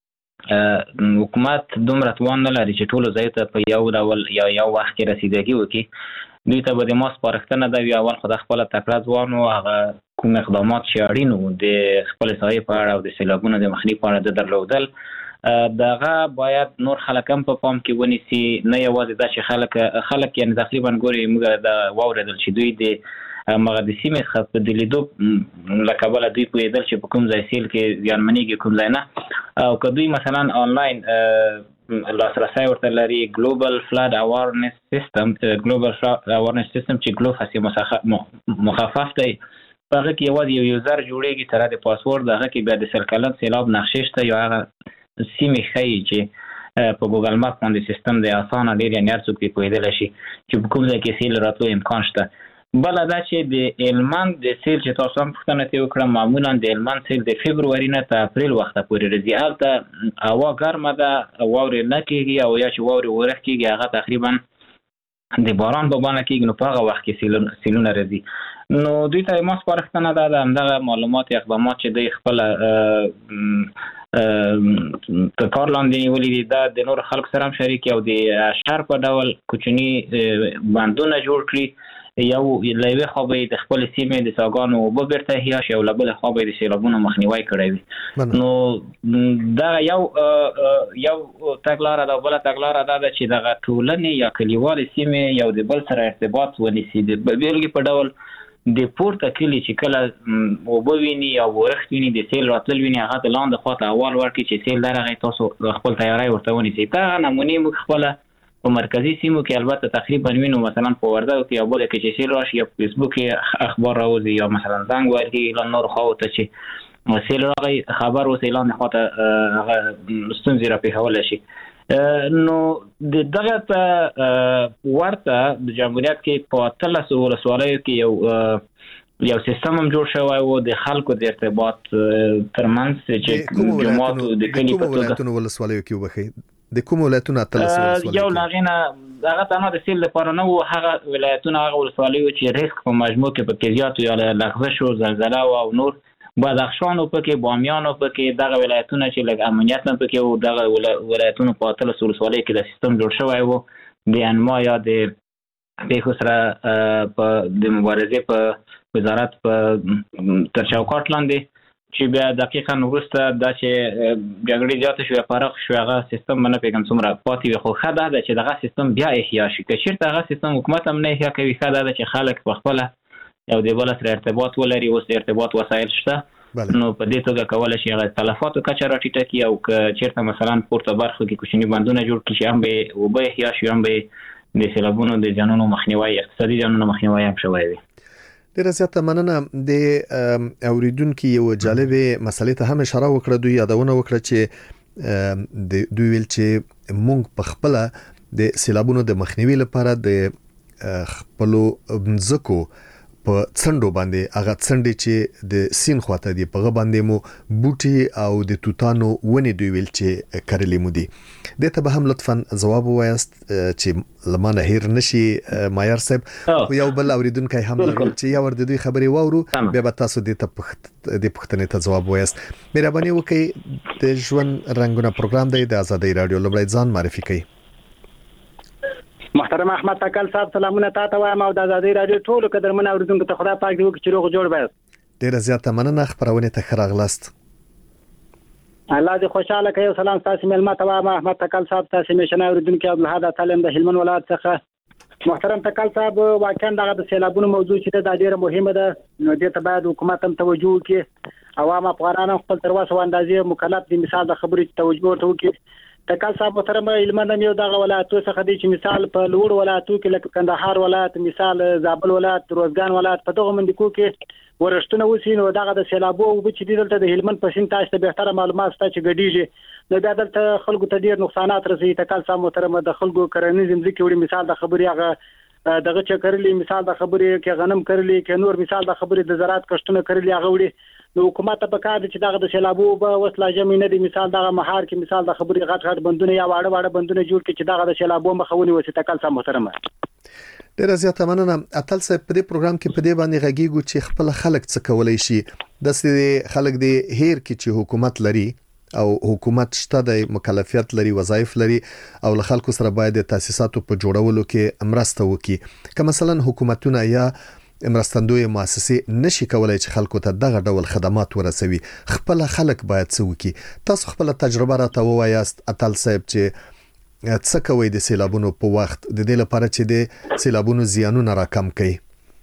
حکومت دومره توان نه لري چې ټولو ځایو ته په یو ډول یا یو وخت کې رسیدګي وکړي. دوی ته به د ما سپارښتنه ده وي اول خو د خپله تکړه ځوانو هغه کوم اقدامات چې اړین وو د خپلې ساحې په اړه او د سیلابونو د مخنیوي په اړه د درلودل دغه باید نور خلک هم په پام کې ونیسي نه یوازې دا چې خلک یعنی تقریبا ګوري موږ د واورېدل چې دوی د مغه د سیمې څخه په دلیدو له کبله دوی پوهېدل چې په کوم ځای سیل کې زیانمنېږي کوم ځای نه او که دوی مثلا آنلاین لاسرسی ورته لري ګلوبل فلاد اوارنس سیستم چې ګلوف هسې مخفف دی په هغه کې یوازې یو یوزر جوړېږي سره د پاسورډ هغه کې بیا د سل کلن سیلاب نقشې شته یا هغه سیمې ښیي چې په ګوګل ماپ باندې سیستم دی اسانه ډېر یعنې هر څوک پرې پوهېدلی شي چې په کوم ځای کې سیل راتلو امکان شته. بله دا چې د هلمند د سیل چې تاسو هم پوښتنه ترې وکړه معمولا د هلمند سیل د فبروري نه تر اپریل وخته پورې راځي هلته هوا ګرمه ده واورې نه کېږي او یا چې واورې ورښت کېږي هغه تقریبا د باران په بڼه کېږي نو په هغه وخت کې سیلونه راځي. نو دوی ته ما سپارښتنه دا ده همدغه معلومات اقدامات چې دوی خپله په کار لاندې نیولي دي دا د نور خلکو سره هم شریک او د شهر په ډول کوچني بندونه جوړ کړي یو له یوې خوا به یې د خپلې سیمې د څاګانو اوبه بیرته احیا شي او له بلې خوا به یې د سیلابونو مخنیوی کړی وي. نو دغه یو تګلاره ده بله تګلاره دا ده چې دغه ټولنې یا کلیوالې سیمې یو د بل سره ارتباط ونیسي د بېلګې په ډول د پورته کلي چې کله اوبه ویني یا ورښت ویني د سیل راتلل ویني هغه د لاندې خوا ته احوال ورکړي چې سیل درغی تاسو خپل تیاری ورته ونیسئ. دغه نمونې موږ خپله په مرکزي سیمو کې البته تقریبا وینو مثلا په وردګو کې یو بل کې چې سیل راشي یا په فیسبوک کې اخبار راوځي یا مثلا زنګ ورکړي له نورو خواو ته چې سیل راغی خبر اوسئ لاندې خوا ته هغه ستونزې راپېښولی شي. نو دغه ته ورته د جمهوریت کې په 13 ولسوالیو کې یو سیستم هم جوړ شوی و د خلکو د ارتباط ترمنځ چې جماعتو د کلي په توګه ولسوالیو کې وبخښئ د کوم ولایتونو 13 ولسوالیو یو لاغینه هغه تنها د سیل لپاره نه وو هغه ولایتونه هغه ولسوالیو چې ریسک په مجموع کې پکې زیات یا لغزش او زلزله او نور بدخشان او پکې بامیان او پکې دغه ولایتونه چې لږ امنیت نه پکې او دغه ولایتونو په 13 ولسوالیو کې د سیستم جوړ شوی وو د انما یا د پیښو سره په د مبارزې په وزارت په تر چوکاټ لاندې چې بیا دقیقاً وروسته دا چې جګړې زیاتې شوې پراخ شوې هغه سیستم به نه پوهېږم څومره پاتې وي خو ښه دا ده چې دغه سیستم بیا احیا شي که چېرته هغه سیستم حکومت هم نه احیا کوي ښه دا ده چې خلک په خپله یو د بله سره ارتباط ولري اوس د ارتباط وسایل شته نو په دې توګه کولی شي هغه تلفاتو کچه راټیټه کړي او که چېرته مثلا پورته برخو کې کوچني بندونه جوړ کړي چې هم به یې اوبه احیا شي هم به یې د سیلابونو د زیانونو مخنیوی اقتصادي زیانونو مخنیوی هم شوی وي. ډیره زیاته مننه. د اوریدونکو یو جالبه مسلې ته هم اشاره وکړه دوی یادونه وکړه چې دوی ویل چې مونږ په خپل د سیلابونو د مخنیوي لپاره د خپل ځکو په څنډو باندې هغه څنډې چې د سین خواته دی په باندې مو بوټي او د توتانو ونې دوی ویل چې کړلې مو دي دته به هم لطفا جواب وایست چې لمانه هیر نشي مایر صاحب یو بل اوریدونکو هم لري چې یو ور د دوی خبري واورو به تاسو د پښتنې ته جواب وایست مهرباني وکړئ د ژوند رنگونه پروګرام دی د ازادي رادیو لومړی ځان معرفي کړئ محترم احمد تکل صاحب سلامونه تاسو وایم او د ازادي رادیو ټولو قدرمن اوریدونکو ته خدای پاک دې وکړي چې روغ جوړ وي ډیر زیاته مننه خبرونه ته خراغلاست الله دې خوشاله کوي سلام تاسو ملما ته وایم احمد تکل صاحب تاسو میشنه اوریدونکو عبدالحاد تعلیم د هلمند ولایت څخه محترم تکل صاحب واقعا د سیلابونو موضوع چې دا ډیره مهمه ده نو دې ته باید حکومت هم توجه وکړي عوام افغانان خپل تر وسه اندازې مکلف دي مثال د خبرې توجه وکړي تکل صاحب محترم هلمند یو دغه ولایتو څخه دی چې مثال په لوړ ولایتو کې لکه کندهار ولایت مثال زابل ولایت روزګان ولایت په دغه منډکو کې ورښتونه وسی نو دغه د سیلابو او چې دلته د هلمند په سین تاسو ته به تر معلومات ستاسو چې ګډیږي نو دا دلته خلکو ته ډیر نقصانات رسي تکل صاحب محترم د خلکو کرنیز ځمکې وړي مثال د خبري هغه دغه چې کړلی مثال د خبري کې غنم کړلی کې نور مثال د خبري د زراعت کښتونه کړلی هغه وړي نو حکومت په کار دي چې دغه د سیلابو په وسله جمع نه دي مثال دغه مهار کې مثال د خبري غټ بندونه یا واړه بندونه جوړ کړي چې دغه د سیلابو مخاوني وسیته کال سم محترم ډیر زیاته مننه اتل صاحب په دې پروګرام کې په دې باندې غږیږو چې خپل خلک څه کولای شي د سې خلک دی هیر کې چې حکومت لري او حکومت شته د مکلفیت لري وظایف لري او له خلکو سره باید د تاسیساتو په جوړولو کې مرسته وکړي که مثلا حکومتونه یا مرستندوی مؤسسې نشي کولای چې خلکو ته دغه ډول خدمات ورسوي خپل خلک باید څه وکړي تاسو خپل تجربه راته ووایاست اتل صاحب چې څه کوي د سیلابونو په وخت د دې لپاره چې د سیلابونو زیانونه راکم کړي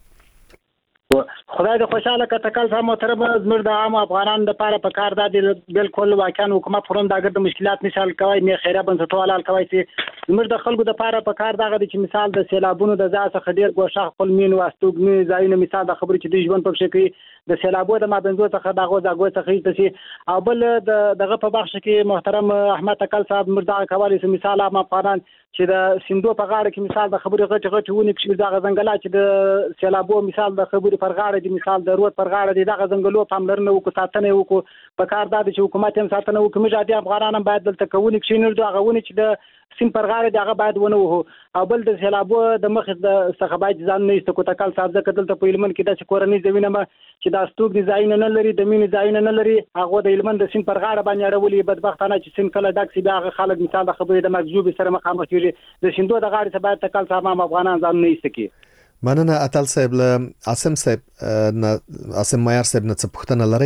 خدای دې خوشاله کړه تکل صاحب محترم زموږ د عام افغانانو لپاره په کار ده بالکل واقعا حکومت فورم دا ګرځي مشکلات مثال کوي نه خیره بنسټو حلال کوي چې زموږ د خلکو لپاره په کار ده چې مثال د سیلابونو د ځای څخه ډیر ګوښه خپل مين واستوګنی ځایونه مثال د خبرې چې د ژوند په شکل د سیلابو د مابنزو څخه دغه ځای څخه هیڅ او بل دغه په بخش کې محترم احمد تکل صاحب مردا کوي مثال عام افغانان چې د سیندو په غاړه کې مثال د خبرې غټ ونی کې دغه ځنګلات چې د سیلابو مثال د خبرې پر غاړه دي مثال د روډ پر غاړه دي دغه ځنګلو پاملرنه وکړو ساتنه وکړو په کار دا چې حکومت هم ساتنه وکړي مجاهدي افغانان باید دلته کوونی کې نه دغه ونی چې د سین پر غاړه دغه باید ونه وو او بل د سیلابو د مخ د څخه باید ځان نه استکو تکل صاحب ځکه دلته په هلمند کې د کورنۍ زمينه ما چې د استوګ ډیزاین نه لري د مين ډیزاین نه لري هغه د هلمند د سین پر غاړه باندې اړولې بدبختانه چې سین کله ډاکسي بیا هغه خلک مثال د خبرې د مجذوب سره مخامخ کیږي د سیندو د غاړې څخه باید تکل صاحب افغانان ځان نه استکی مننه اتل صاحب له عاصم صاحب عاصم مایر صاحب نه څه پوښتنه لري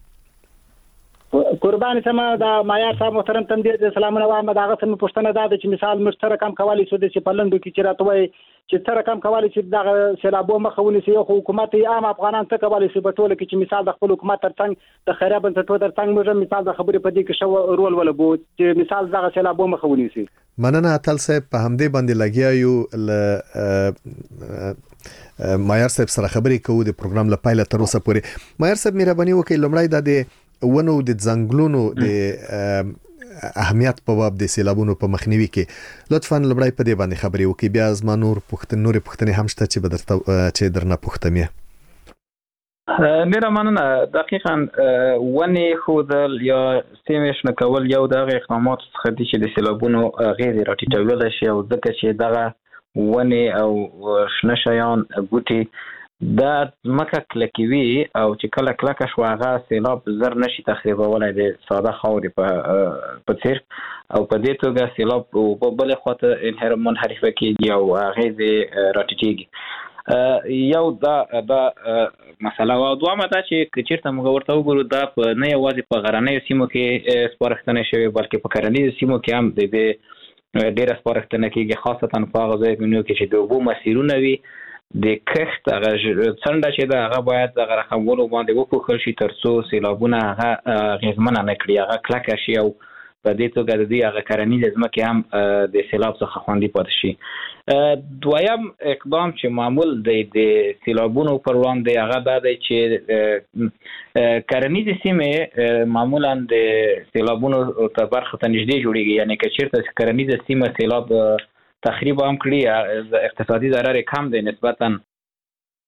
قربان سما د مایا صاحب محترم تندې د سلامونه وایم داغه سم پښتنه ده چې مثال مشترک کم کوالي سود چې پلندو کې چرته چې تر کم کوالي چې دغه سیلابو مخولي سي حکومت عام افغانان ته کوالي سي په ټوله کې چې مثال د خپل حکومت ترڅنګ د خیره بنسټو ترڅنګ موږ مثال د خبرې په دې کې شو رول ولبو چې مثال دغه سیلابو مخولي سي مننه اتل صاحب په همدې باندې لګیا یو مایر صاحب سره خبرې کوو د پروګرام له پایله تر اوسه پورې مایر صاحب مهرباني وکړئ لومړی د ونو د ځنګلونو د اهمیت په باب د سیلابونو په مخنیوي کې لطفاً لومړی په دې باندې خبرې وکړئ بیا زما نور پوښتنې هم شته چې درنه پوښتم ډیره مننه دقیقاً ونې خودل یا سیمش نه کول یو د اقدامات څخه دي چې د سیلابونو غیر راټیټول شي او ځکه چې دغه ونې او شنه شیان بوټي دا مکه کلکوي او چې کله کلک شو هغه سیلاب زر نشي تخریبولای د ساده خاورې په څیر او په دې توګه سیلاب په بل خواته منحرفه کیږي او هغه راټیټيږي یو دا مسله او دوامه دا چې چیرته موږ ورته وګورو دا په نه یوازې په غرنیو سیمو کې سپارښتنه شوی بلکې په کرنیزو سیمو کې هم د ډیره سپارښتنه کیږي خاصتا په هغه ځایونو کې چې د اوبو مسیرونه وي د کښت هغه څنډه چې دا هغه باید د رقمونو باندې وکړل شي ترڅو سیلابونه هغه غیزمنه نه کړي هغه کلک شي او په دې توګه د دې هغه کرنیز ځمکې هم د سیلاب څخه خوندي پاتې شي دویم اقدام چې معمول د سیلابونو پر وړاندې هغه دا دی چې کرنیز سیمه معمولا د سیلابونو ته برخه ته نږدې جوړیږي یعنی که چیرته کرنیز سیمه سیلاب تخریب هم کړی اقتصادي ضرر کم دی نسبتا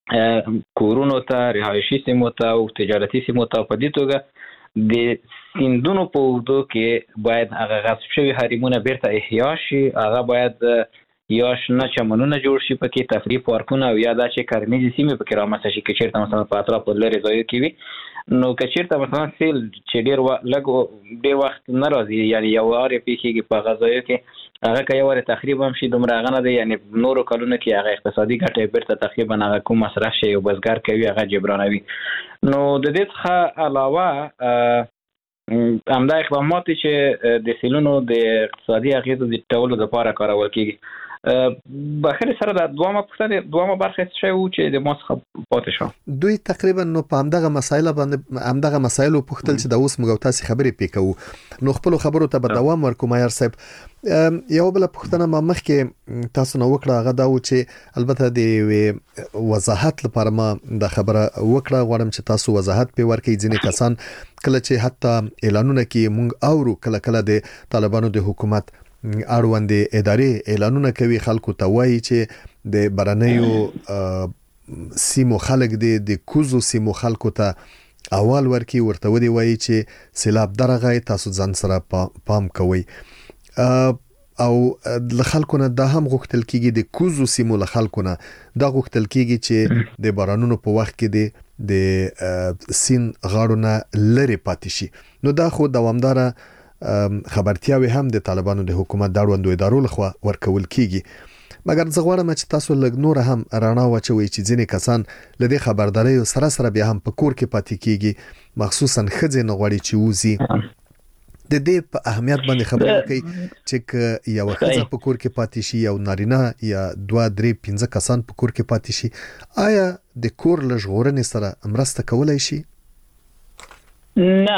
کورونو ته، رهایشي سیمو ته او تجارتي سیمو ته. په دې توګه د سیندونو په اوږدو کې باید هغه غصب شوي حریمونه بیرته احیا شي، هغه باید یا شنه چمنونه جوړ شي پکې، تفریح پارکونه، او یا دا چې کرنیزې سیمې پکې رامنځته شي. که چېرته مثلا په اطرافو لرې ځایو کې وي، نو که چېرته مثلا سیل چې ډېر وخت نه راځي، یعنی یو وارې پیښېږي په هغه ځایو کې، هغه که یو وارې تخریب هم شي دومره هغه نه دی، یعنی نورو کلونو کې هغه اقتصادي ګټه بیرته تقریبا هغه کوم مصرف شي یو بزګر کوي هغه جبرانوي. نو د دې څخه علاوه همدا اقدامات چې د سیلونو د اقتصادي اغیزو د ټولو لپاره کارول کیږي. بخیر سره د دوامه برخه څه وو چې د ما څخه پاتې شو. دوی تقریبا نو په همدغه مسایل پوښتل چې د اوس موږ تاسو خبرې پکې نو خپل خبرو ته به دوام ورکو. مایر صاحب، یو بل پوښتنه ما مخکې تاسو نو وکړه، هغه دا و چې البته د وضاحت لپاره ما د خبره وکړه، غواړم چې تاسو وضاحت په ورکړئ. ځینې کسان کله چې حتی اعلانونه کې مونږ اورو، کله د طالبانو د حکومت اړوند ادارې اعلانونه کوي، خلکو ته وایي چې د برنیو سیمو خلک د کوزو سیمو خلکو ته اول ورکی، ورته ودی وایي چې سیلاب درغه تاسو ځان سره پام کوئ. او ل خلکو نه دا هم غوښتل کیږي، د کوزو سیمو له خلکو نه دا غوښتل کیږي چې د بارانونو په وخت کې د سین غاړو نه لري پاتې شي. نو دا خو دوامداره خبرتیاوي هم د طالبانو د حکومت د اړوندو ادارو لخوا ورکول کیږي. مګر زه غواړم چې تاسو لږ نور هم رڼا واچوي چې ځینې کسان له دې خبرداري سره بیا هم په کور کې پاتې کیږي، مخصوصا ښځې نه غواړي چې وزي. د دې په اهمیت باندې خبرې کوي چې یو ښځه په کور کې پاتې شي، یو نارینه یا 2 3 5 کسان په کور کې پاتې شي، آیا د کور له ژغورنې سره مرسته کولای شي؟ نه،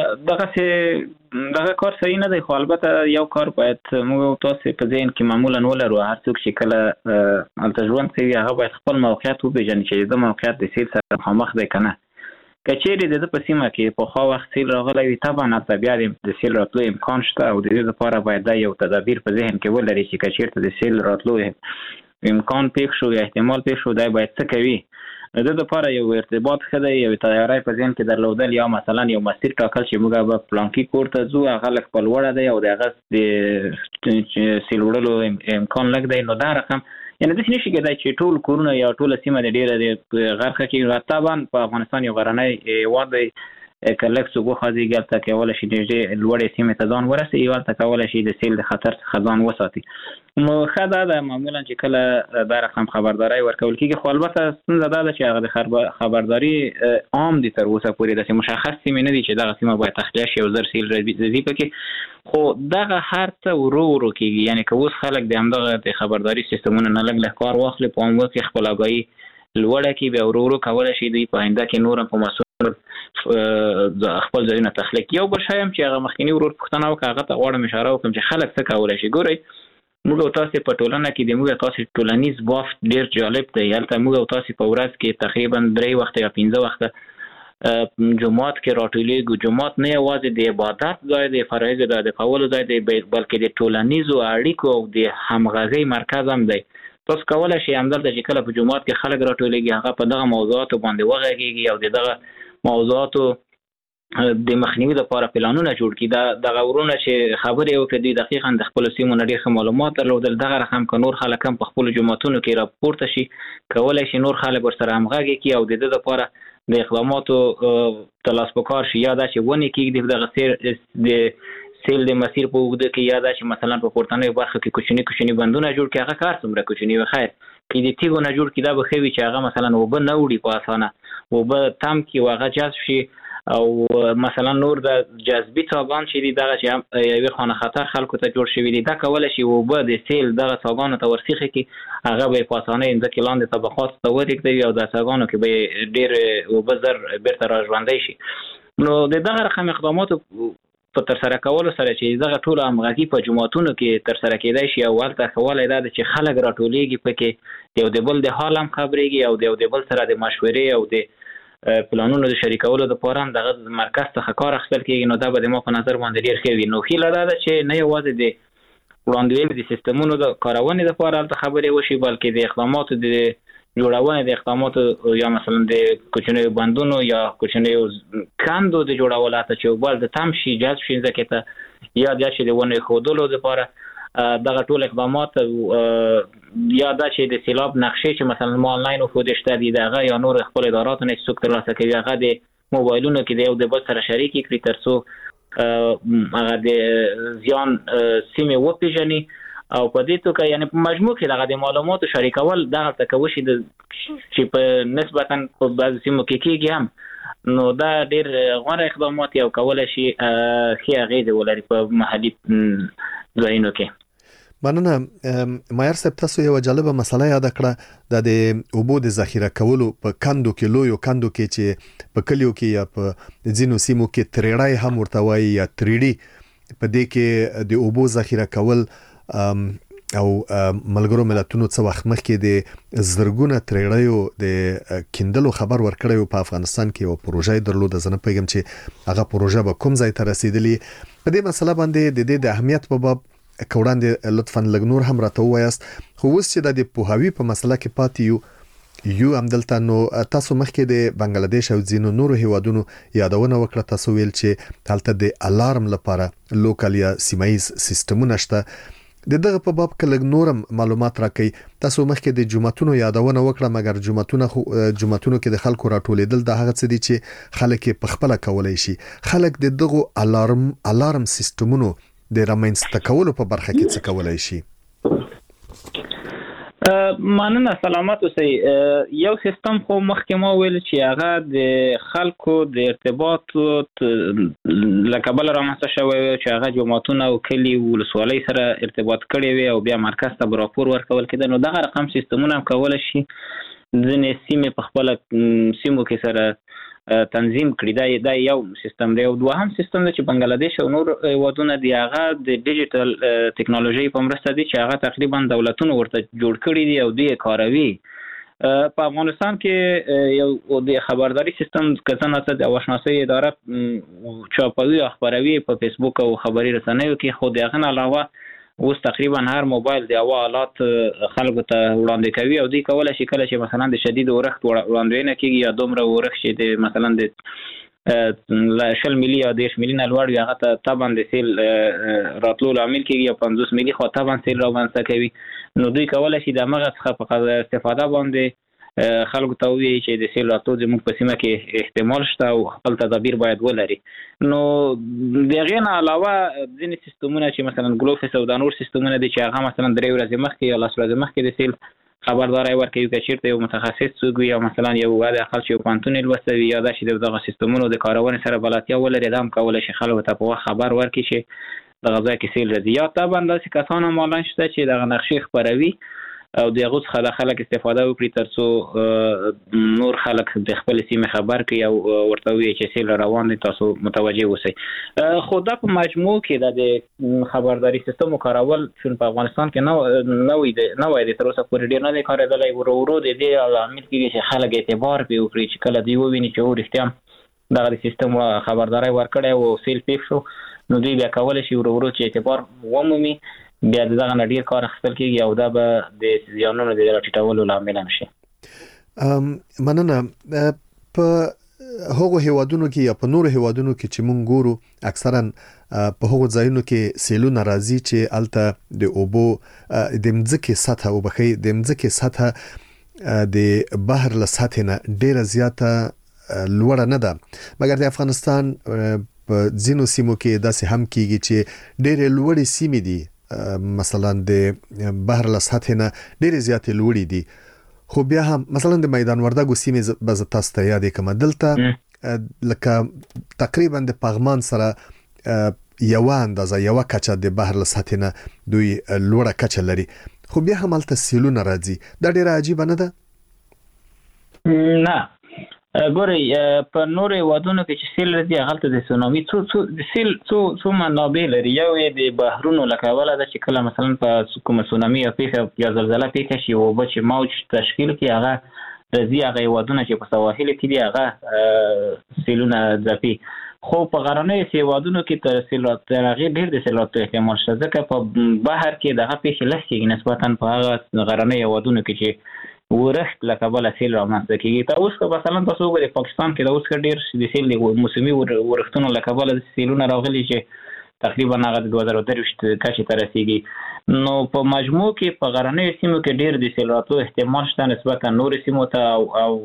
دغه کار صحیح نه دی. خو البته یو کار باید موږ تاسو په ذهن کې معمولا ولرو، هر څوک چې کله الته ژوند کوي هغه باید خپل موقعیت وپېژني چې د موقعیت د سیل سره مخامخ دی که نه. که چیرې د په سیمه کې په خوا وخت سیل راغلی وي، طبعا هلته بیا د سیل راتلو امکان شته، او د دې لپاره باید دا یو تدابیر په ذهن کې ولري چې که چیرته د سیل راتلو امکان پېښ شو یا احتمال پېښ شو، دا باید څه کوي. د دې لپاره یو ارتباط ښه دی، یو تیاری په ذهن کې درلودل، یا مثلا یو مسیر ټاکل چې موږ به پلانکي کور ته ځو، هغه لږ په لوړه دی او د هغه د سیل وړلو امکان لږ دی. نو دا رقم یعنی داسې نشي کېدای چې ټول کورونه یا ټوله سیمه د ډېره د غرقه کې. طبعا په افغانستان یو غرنی هېواد دی، که لږ څوک وخوځېږي هلته کولی شي نږدې لوړې سیمې ته ځان ورسوي، هلته کولی شي د سیل د خطر څخه ځان وساتي. نو ښه دا ده معمولا چې کله دا رقم خبرداری ورکول کېږي. خو البته ستونزه دا ده چې هغه د خبرداری عام دي، تر اوسه پورې داسې مشخص سیمې نه دي چې دغه سیمه باید تخلیه شي او زر سیل راځي پکې. خو دغه هر څه ورو کېږي، یعنی که اوس خلک د همدغه د خبرداری سیستمونه نه لږ کار واخلي، په عام وخت کې خپل آګاهي لوړه کړي، بیا ورو کولی شي دوی په آینده کې نور هم په مسؤل خپل ځایونه تخلیق. یو بل شی هم چې هغه مخکینی ورور پوښتنه وکړه، هغه ته غواړم اشاره وکړم چې خلک څه کولی شي. ګورئ، موږ او تاسو په ټولنه کې د موږ او تاسو ټولنیز بافت ډېر جالب دی. هلته موږ او تاسو په ورځ کې تقریبا 3 وخته یا 15 وخته جمعات کې راټولېږو. جمعات نه یوازې د عبادت ځای دی، فرایض د ادا کولو ځای دی، بلکې د ټولنیزو اړیکو او د همغږۍ مرکز هم دی. تاسو کولی شئ همدلته چې کله په جمعات کې خلک راټولېږي هغه په دغه موضوعاتو باندې وغږېږي او د دغه موضوعاتو د مخنیوي لپاره پلانونه جوړ کړي. دغه ورونه چې خبرې وکړي دوی دقیقاً د خپلو سیمو نه ډېر ښه معلومات درلودل. دغه رقم که نور خلک هم په خپلو جوماتونو کې راپورته شي، کولی شي نور خلک ورسره همغږي کړي او د دې لپاره د اقداماتو ته لاس په کار شي. یا دا چې ونې کېږدي دغه د سیل د مسیر په اوږدو کې، یا دا چې مثلا په پورتنیو برخو کې کوچني بندونه جوړ کړي. هغه کار څومره کوچني وي، خیر که د تیږو نه جوړ کړي دا به ښه وي چې هغه مثلا اوبه نه وړي په اسانه، اوبه تم کړي او هغه جذب شي. او مثلا نور د جذبي څاګان چې دي دغه چې یوې خانه خطر خلکو ته جوړ شوي دي، دا کولی شي اوبه د سیل دغه څاګانو ته ورسیخي کړي، هغه به یې په اسانۍ ځمکې لاندې طبقاتو ته ورېږدوي او د څاګانو کې به یې ډېر اوبه زر بیرته را ژوندی شي. نو د دغه رقم اقداماتو په ترسره کولو سره چې دغه ټوله همغږي په جوماتونو کې ترسره کېدای شي او هلته ښه والی دا ده چې خلک راټولېږي، پکې یو د بل د حال هم خبرېږي او د یو د بل سره د مشورې او د پلانونو د شریکولو دپاره هم دغه مرکز څخه کار اخیستل کېږي. نو دا به د ما په نظر باندې ډېر ښه وي. نو هیله دا ده چې نه یوازې د وړاندوینې د سیستمونو د کارونې دپاره هلته خبرې وشي، بلکې د اقداماتو د جوړونه د اقداماتو یا مثلا د کوچنیو بندونو یا کوچنیو کاندو د جوړولاتو چې بل د تام شي جذب شي ځکه ته یا د چې د ونه خودلو لپاره دغه ټول اقدامات یا د چې د سیلاب نقشې چې مثلا ما آنلاین خو د شته دي دغه یا نور خپل ادارات نه څوک ترلاسه کوي هغه د موبایلونو کې د یو د بل سره شریک کړي ترڅو هغه د زیان سیمه وپیژني او په دې توګه یعنی په مجموع کې دغه د معلوماتو شریکول دغه تکوشي د چې په نسبتا په بعض سیمو کې کېږي هم نو دا ډېر غوره اقدامات یو کولای شي ښه اغېزه ولري په محلي ځایونو کې. مننه مایر صاحب، تاسو یو جالبه مسله یاد کړه د اوبو د ذخیره کولو په کندو کې لویو کندو کې چې په کلیو کې یا په ځینو سیمو کې تریړای هم ورته وایي یا تریډي، په دې کې د اوبو ذخیره کول او ملګرو ملتونو څه وخت مخکې د زرګونه تریړیو د کیندلو خبر ورکړیو په افغانستان کې یو پروژه درلوده. زه نه پوهیږم چې هغه پروژه به کوم ځای ته رسیدلی. په دې مسله باندې د دې د اهمیت په باب کوړاندې لطفاً لږ نور هم راته ووایاست. خو اوس چې د پوهاوی په مسله کې پاتې یو همدلته نو تاسو مخکې د بنگلاديش او ځینو نورو هیوادونو یادونه وکړه. تاسو ویل چې هلته د الارم لپاره لوکال یا سیمایز سیستمونه شته. د دغه په باب کله نورم معلومات راکړئ. تاسو مخکې د جمعتونو یادونه وکړه، مګر جمعتونو کې د خلکو راټولېدل د هغه څه دي چې خلک په خپل کولای شي. خلک د دغه الارم سیستمونو د رامنځته کولو په برخه کې څه کولای شي؟ مننه، سلامات اوسئ. یو سیستم خو مخکې ما ویل چې هغه د خلکو د ارتباط لکه بل رامنځته شوی چې هغه جماعتونه او کلي ولسوالۍ سره ارتباط کړی وي او بیا مرکز ته راپور ورکول کېده. نو دغه رقم سیستمونه هم کولی شي ځینې سیمې په خپله سیمو کې سره تنظیم کړي. دا یو سیستم دی. او دوهم سیستم دی چې بنگلاديش او نور هیوادونه دی هغه د ډیجیټل ټیکنالوژي په مرسته دي چې هغه تقریبا دولتونو ورته جوړ کړي دي او دوی کاروي. په افغانستان کې یو د خبرداري سیستم کسانه د آشناسي اداره چاپوي او خبروي په فیسبوک او خبري رسنیو کې. خو دغه علاوه اوس تقریبا هر موبایل د حالات خلکو ته وړاندې کوي او دوی کولای شي کله چې مثلا د شدید اورښت وړاندوینه کوي یا دومره اورښت چې د مثلا د 10 ملي یا 10 ملي نه لوړ وي هغه ته طبعا د سیل راتلو لامل کېږي یا 50 ملي خو طبعا سیل رامنځته کوي. نو دوی کولای شي د هغه څخه په استفاده باندې خلکو ته وایي چې د سیل راتلو زموږ په سیمه کې احتمال شته او خپل تدابیر باید ولري. نو د هغې نه علاوه ځینې سیستمونه چې مثلا ګلوفس او دا نور سیستمونه دي چې هغه مثلا 3 ورځې مخکې یا 10 ورځې مخکې د سیل خبرداری ورکوي که چیرته یو متخصص څوک وي یا مثلا یو واده اقل چې یو پوهنتون یې لوستی وي یا دا چې دغه سیستمونو د کارونې سره بلدتیا ولري، دا هم کولی شي خلکو ته په وخت خبر ورکړي چې دغه ځای کې سیل راځي. یا طبعا داسې کسان هم آنلاین شته چې دغه نقشې خپروي او د هغو څخه د خلک استفاده وکړي ترڅو نور خلک د خپل سیمې خبر کړي او ورته ووایي چې سیل روان دی، تاسو متوجه اوسئ. خو دا په مجموع کې د خبرداري سیستم کارول چون په افغانستان کې نه وای د تر اوسه پورې ډېر نه دی کارېدلی. ورو د دې لامل کېږي چې خلک اعتبار پرې وکړي چې کله دوی وویني چې رښتیا دغه سیستم خبرداری ورکړی او سیل پیښ شو، نو دوی بیا کولی شي ورو چې اعتبار ومومي، بیا دغه نه ډیر کار اخیستل کېږي او دا به د زیانونو د راټیټولو لامل هم شي. مننه. په هغو هیوادونو کې یا په نورو هیوادونو کې چې مونږ ګورو اکثرا په هغو ځایونو کې سیلونه راځي چې هلته د اوبو د مځکې سطحه وبخي د مځکې سطحه د بحر له سطحې نه ډیره زیاته لوړه نه ده، مګر د افغانستان په ځینو سیمو کې داسې هم کېږي چې ډیرې لوړې سیمې دي، مثلا د بحر له سطحې نه ډیرې زیاتې لوړې دي. خو بیا هم مثلا د میدان وردګو سیمې به زه تاسو ته یادې کړم، دلته لکه تقریبا د پغمان سره یوه اندازه یوه کچه د بحر له سطحې نه دوی لوړه کچه لري، خو بیا هم هلته سیلونه راځي. دا ډیره عجیبه نه ده؟ نه، ګورئ په نورو هیوادونو کې چې سیل راځي هغلته د سونامي څو منابع لري. یو یې د بحرونو له کبله ده چې کله مثلا په کومه سونامي یا پیښه یا زلزله پیښه شي اوبه چې موج تشکیل کړي هغه راځي، هغه هیوادونه چې په سواحلو کې دي هغه سیلونه ځپي. خو په غرنیو هیوادونو کې تر هغې ډېر د سیلاتو احتمال شته، ځکه په بحر کې دغه پیښې لږ کېږي نسبتا په هغه غرنیو هیوادونو کې چې ورښت له کبله سیل رامنځته کیږي. ته اوس مثلا تاسو وګورئ پاکستان کې د اوس ډېر د سیل موسمي ورښتونو له کبله سیلونه راغلي چې تقریبا هغه د 2023 کچې ته رسیږي. نو په مجموع کې په غرنیو سیمو کې ډېر د سیل راتلو احتمال شته نسبتا نور سیمو ته او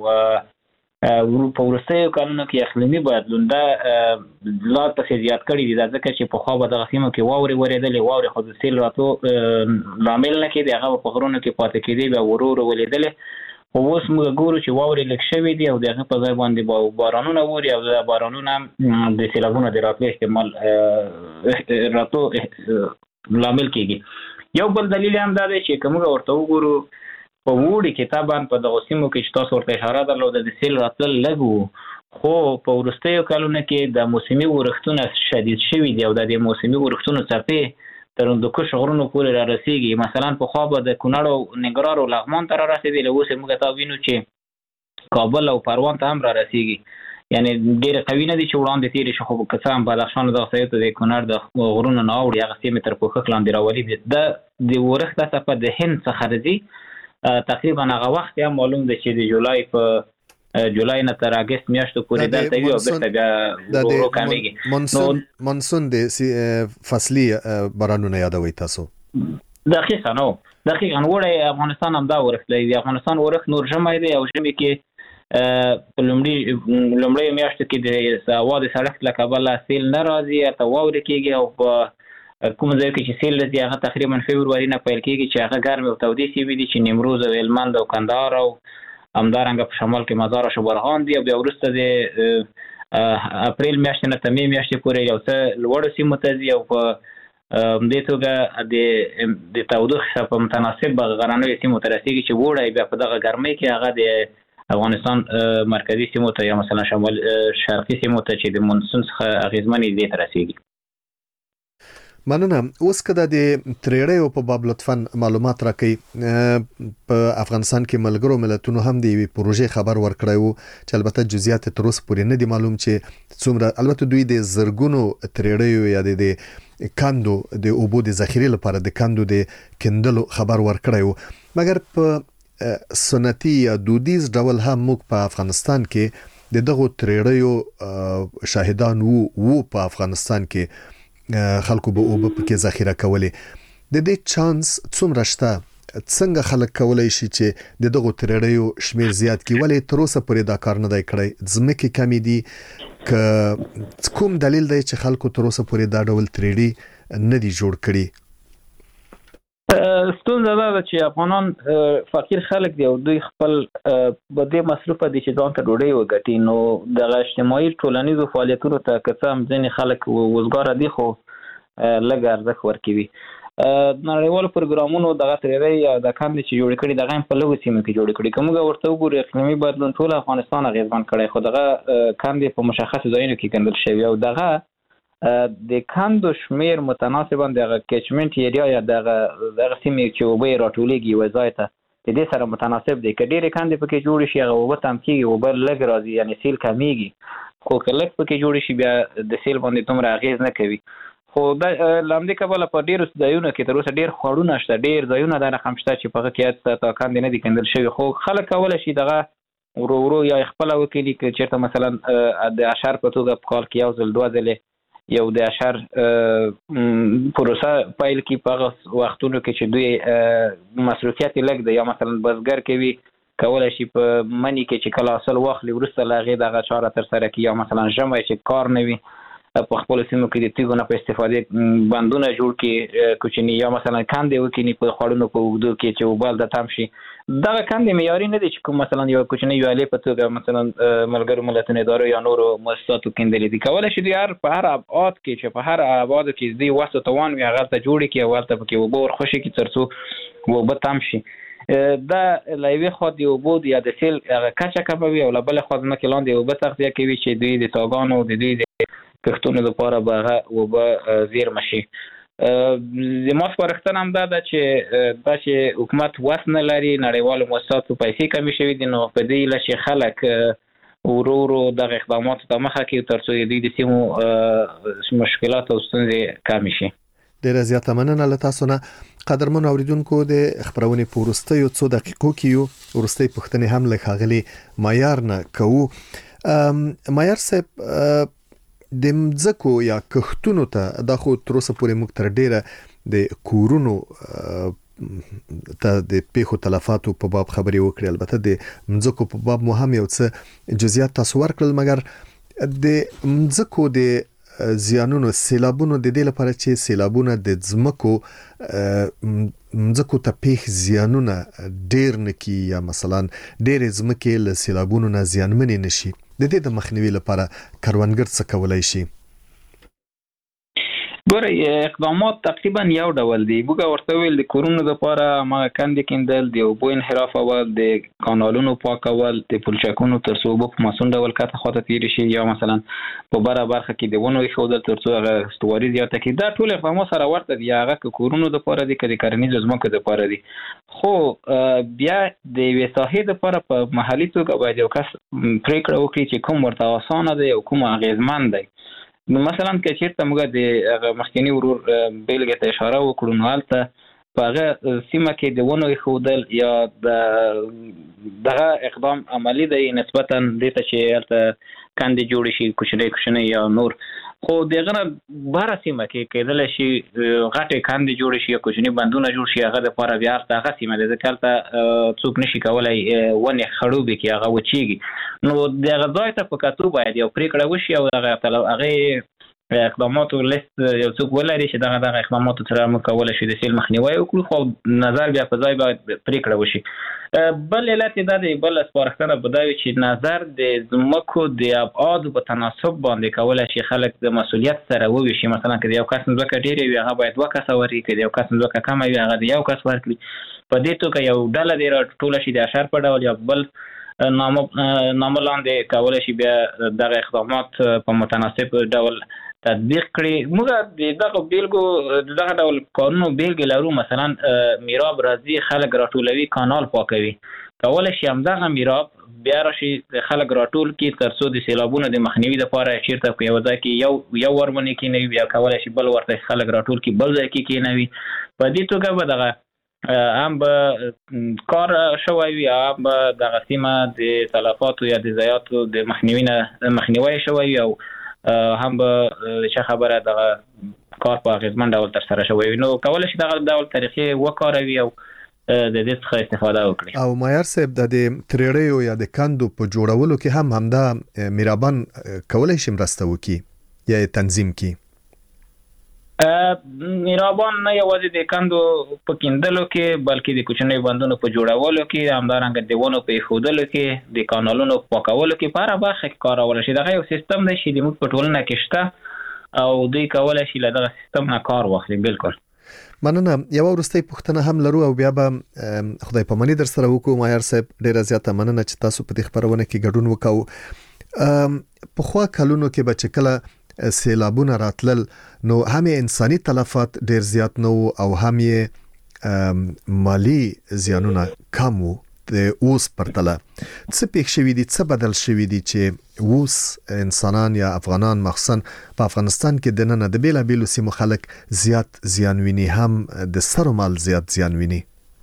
په وروستیو کلونو کې اقلیمي بدلون دا لا پسې زیات کړی دی. دا ځکه چې پخوا به دغه سیمو کې واورې ورېدلې، واورې خو د سیل راتلو لامل نه کېدی، هغه په غرونو کې پاتې کېدی، بیا ورو ورو ولېدلې. خو اوس موږ ګورو چې واورې لږ شوي دي او د هغه په ځای باندې بارانونه اوري او د بارانونه د سیلابونو د راتلو احتمال راتلو لامل کېږي. یو بل دلیل هم دا دی چې که موږ ورته وګورو په وړي کې طبعا په دغو سیمو کې چې تاسو ورته اشاره درلوده د سیل راتلل لږ وو، خو په وروستیو کلونو کې د موسمي ورښتونه شدید شوي دي او د موسمي ورښتونو څپې تر هندوکش غرونو پورې را رسیږي. مثلا پخوا به د کونړ او ننګرهار او لغمان ته را رسېدلې، اوس موږ ته وینو چې کابل او پروان ته هم را رسیږي. یعنی ډېر قوي نه دي چې وړاندې تېرې شي، خو که څه هم بدخشان دغه سیمې ته د کونړ د غرونو نه اوړي هغه سیمې تر پوښښ لاندې راولي. د ورښت دا څپه د هند څخه راځي. تقریبا هغه وخت هم معلوم دی چې د جولای په جولای نه تر اگست میاشتو پورې دلته وي او بېرته بیا ورو کمیږي. مونسون د فصلي بارانونه یادوي تاسو؟ دقیقا وړی افغانستان هم دا ورښت لري. د افغانستان ورښت نور ژمی دی او ژمي کې په لومړیو میاشتو کې د هوا د سړښت له کبله سیل نه راځي، هلته واورې کېږي او په کوم ځای کې چې سیل راځي هغه تقریبا فبروري نه پیل کېږي چې هغه ګرمې او تودې سیمې دي چې نیمروز او هلمند او کندهار او همدارنګه په شمال کې مزار او شبرغان دي. او بیا وروسته د اپریل میاشتې نه تر مې میاشتې پورې یو څه لوړو سیمو ته ځي او په دې توګه د تودوخې په متناسب غرنیو سیمو ته رسیږي چې وړی بیا په دغه ګرمۍ کې هغه د افغانستان مرکزي سیمو ته یا مثلا شمال شرقي سیمو ته چې د مونسون څخه اغیزمنې دې ته رسیږي. مننه. اوس که د تریړیو په باب لطفاً معلومات راکړئ. په افغانستان کې ملګرو ملتونو هم د یوې پروژې خبر ورکړی وو چې البته جزئیات تر اوسه پورې نه دي معلوم چې څومره، البته دوی د زرګونو تریړیو یا د کندو د اوبو د ذخیرې لپاره د کندو د کندلو خبر ورکړی وو، مګر په سنتي یا دودیز ډول هم موږ په افغانستان کې د دغو تریړیو شاهدان وو په افغانستان کې خلکو به اوبه پکې ذخیره کولې. د دې چانس څومره شته؟ څنګه خلک کولای شي چې د دغو تریړیو شمیر زیات کړي؟ ولې تر اوسه پورې دا کار نه دی کړی؟ ځمکې کمې دي که کوم دلیل دی چې خلکو تر اوسه پورې دا ډول تریړي نه دي جوړ کړي؟ ستونزه دا ده چې افغانان فقیر خلک دي او دوی خپل په دې مصروفه دي چې ځان ته ډوډۍ وګټي. نو دغه اجتماعي ټولنیزو فعالیتونو ته که څه هم ځینې خلک وزګاره دي خو لږ ارزښت ورکوي. نړیوالو پروګرامونو دغه تریړۍ یا د کندې چې جوړې کړي دغه هم په لږو سیمو کې جوړې کړي. که موږ ورته وګورو اقلیمي بدلون ټول افغانستان اغېزمن کړی، خو دغه کندې په مشخصو ځایونو کې کندل شوي او دغه د کندو شمیر متناسباً دغه کیچمنټ ایریا یا دغه سیمې چې اوبه یې راټولېږي یوه ځای ته د دې سره متناسب دی. که ډېرې کندې پکې جوړې شي هغه اوبه تم کېږي، اوبه لږ راځي یعنې سیل کمیږي. خو که لږ پکې جوړې شي بیا د سیل باندې دومره اغېز نه کوي. خو له همدې کبله په ډېرو ځایونو کې تر اوسه ډېر خوړونه شته، ډېر ځایونه دا رقم شته چې په هغه کې تا کندې نه دي کندل شوي. خو خلک کولی شي دغه ورو ورو یا خپله وکړي که چېرته مثلا د اشر په توګه په کال کې یو ځل دوه ځلې یو د اشر پروسه پیل کی په وختونو کې چې دوی مصروفیت لږ دی یا مثلا بزګر کوي کولای شي په منی کې چې کله حاصل واخلي وروسته له هغې دغه چاره ترسره کړي، یا مثلا ژمی چې کار نه وي په خپلو سیمو کې د تیږو نه په استفادې بندونه جوړ کړي کوچني، یا مثلا کندې وکړي په خوړونو په اوږدو کې چې اوبه هلته تم شي. دغه کندې معیاري نه دی چې کوم مثلا یو کوچنۍ ویالې په توګه مثلا ملګرو ملتونو ادارو یا نورو مؤسساتو کیندلې دي. کولی شي دوی په هر ابعاد کې چې په هر ابعادو کې دوی وس او توان وي هغه هلته جوړې کړي او هلته پکې اوبه ورخوشي کړي تر څو اوبه تم شي. دا له یوې خوا د اوبو یا د سیل هغه کچه کموي او له بلې خوا ځمکې لاندې اوبه تغذیه کوي چې دوی د څاګانو د دوی د کښتونو لپاره به هغه اوبه زیرمه شي. زما سپارښتنه هم دا ده چې دا چې حکومت وس نه لري، نړیوالو مؤسساتو پیسې کمې شوي دي، نو په دې هیله چې خلک ورو ورو دغه اقداماتو ته مخه کړي تر څو د دوی د سیمو مشکلات او ستونزې کمې شي. ډیره زیاته مننه له تاسو نه. قدرمن اوریدونکو د خبرونه په وروستیو څو دقیقو کې یو وروستي پوښتنې هم له ښاغلي معیار نه کوو. معیار صاحب د مځکو یا کښتونو ته د خو تر اوسه پورې موږ تر ډیره د کورونو ته د پیښو تلفاتو په باب خبرې وکړې، البته د مځکو په باب مو هم یو څه جزئیات تاسو ورکړل، مګر د مځکو د زیانونو سیلابونو د دې لپاره چې سیلابونه د مځکو ته پیښ زیانونه ډیر نکي یا مثلا ډیر ځمکې له سیلابونو نه زیانمنې نشي، د دې د مخنیوي لپاره کروندګر څه کولای شي؟ ګوره اقدامات تقریبا یو ډول دي. موږ ورته ویل د کورونو لپاره ما کاندې کېندل، د اوبو انحراف اول، د کانالونو پاکول، د پلچکونو تر څو اوبه په مسون ډول کته خواته تیری شي، یا مثلا په بره برخه کې د ونو ایښودل تر څو هغه استواري زیاته کړي. دا ټول اقدامات سره ورته دي، هغه کورونو لپاره دي که د کرنیزو ځمکو لپاره دي. خو بیا د یوې ساحې لپاره په محلي توګه باید یو کس پرېکړه وکړي چې کوم ورته اسانه دی او کوم اغېزمن دی. نو مثلا که چیرته موږ د مخکینی ورور بیلګې ته اشاره وکړو، نو هلته په هغه سیمه کې د ونو ایښودل یا دغه اقدام عملی دی نسبتا دې ته چې هلته کندې جوړې شي کوچنۍ یا نور. خو دغه نه بهره سیمه کې کېدلی شي غټې کندې جوړې شي یا کوچني بندونه جوړ شي، هغه دپاره بیا هغه سیمه ده ځکه هلته څوک نشي کولی ونې خړوبې کړي، هغه وچېږي. نو دغه ځای ته په کتو باید یو پرېکړه وشي او هغې اقداماتو لیست یو څوک ولري چې دغه اقداماتو سره موږ کولی شو د سیل مخنیوی وکړو، خو نظر بیا په ځای باید پرېکړه وشي. بل علت دا دی، بل سپارښتنه به دا وي چې نظر د ځمکو د ابعادو په تناسب باندې کولی شي خلک د مسؤلیت سره وویشي. مثلا که د یو کس ځمکه ډېره وي هغه باید 2 کسه ورکړي، که د یو کس ځمکه کمه وي هغه د 1 کس ورکړي. په دې توګه یو ډله دې راټوله شي د اشر په ډول یا بل نامه لاندې کولی شي بیا دغه اقدامات په متناسب ډول تطبیق کړي. موږ د دغه بیلګو دغه ډول کارونو بیلګې لرو. مثلا میراب راځي خلک راټولوي، کانال پاکوي، کولی شي همدغه میراب بیا راشي خلک راټول کړي تر څو د سیلابونو د مخنیوي لپاره چیرته په یو ځای کې یو ورمنې کېنوي، بیا کولی شي بل ورته خلک راټول کړي بل ځای کې کېنوي. په دې توګه به دغه هم به کار شوی وي، هم به دغه سیمه د تلفاتو یا د ضایعاتو د مخنیوی شوی وي او هم به چې خبره دغه کار په اغېزمن ډول ترسره شوی وي. نو کولی شي دغه ډول طریقې وکاروي او د دې څخه استفاده وکړي. او معیار صاحب د تریړیو یا د کندو په جوړولو کې هم همدا میرابان کولی شي مرسته وکړي یا تنظیم کړي؟ میرابان نه یوازې د کندو په کیندلو کې بلکې د کوچنیو بندونو په جوړولو کې، همدارنګه د ونو په ایښودلو کې، د کانالونو پاکولو کې په هره برخه کې کارولی شي. دغه یو سیستم دی چې زموږ په ټولنه کې شته او دوی کولی شي له دغه سیستم نه کار واخلي. بالکل مننه. یو وروستۍ پوښتنه هم لرو او بیا به خدای پاماني در سره وکړو. معیار صاحب ډیره زیاته مننه چې تاسو په دې خبرونه کې ګډون وکاو. پخوا کلونو کې به چې کله سیلابونه راتلل نو هم انساني تلفات ډیر زیات نو او هم مالی زیانونه کم وو د اوس پرتله. څه پیښ شوی دي، څه بدل شوی دي چې اوس انسانان یا افغانان مخصوصا په افغانستان کې د نن د بیلابیلو سیمو خلک زیات زیان ویني، هم د سرو مال زیات زیان ویني؟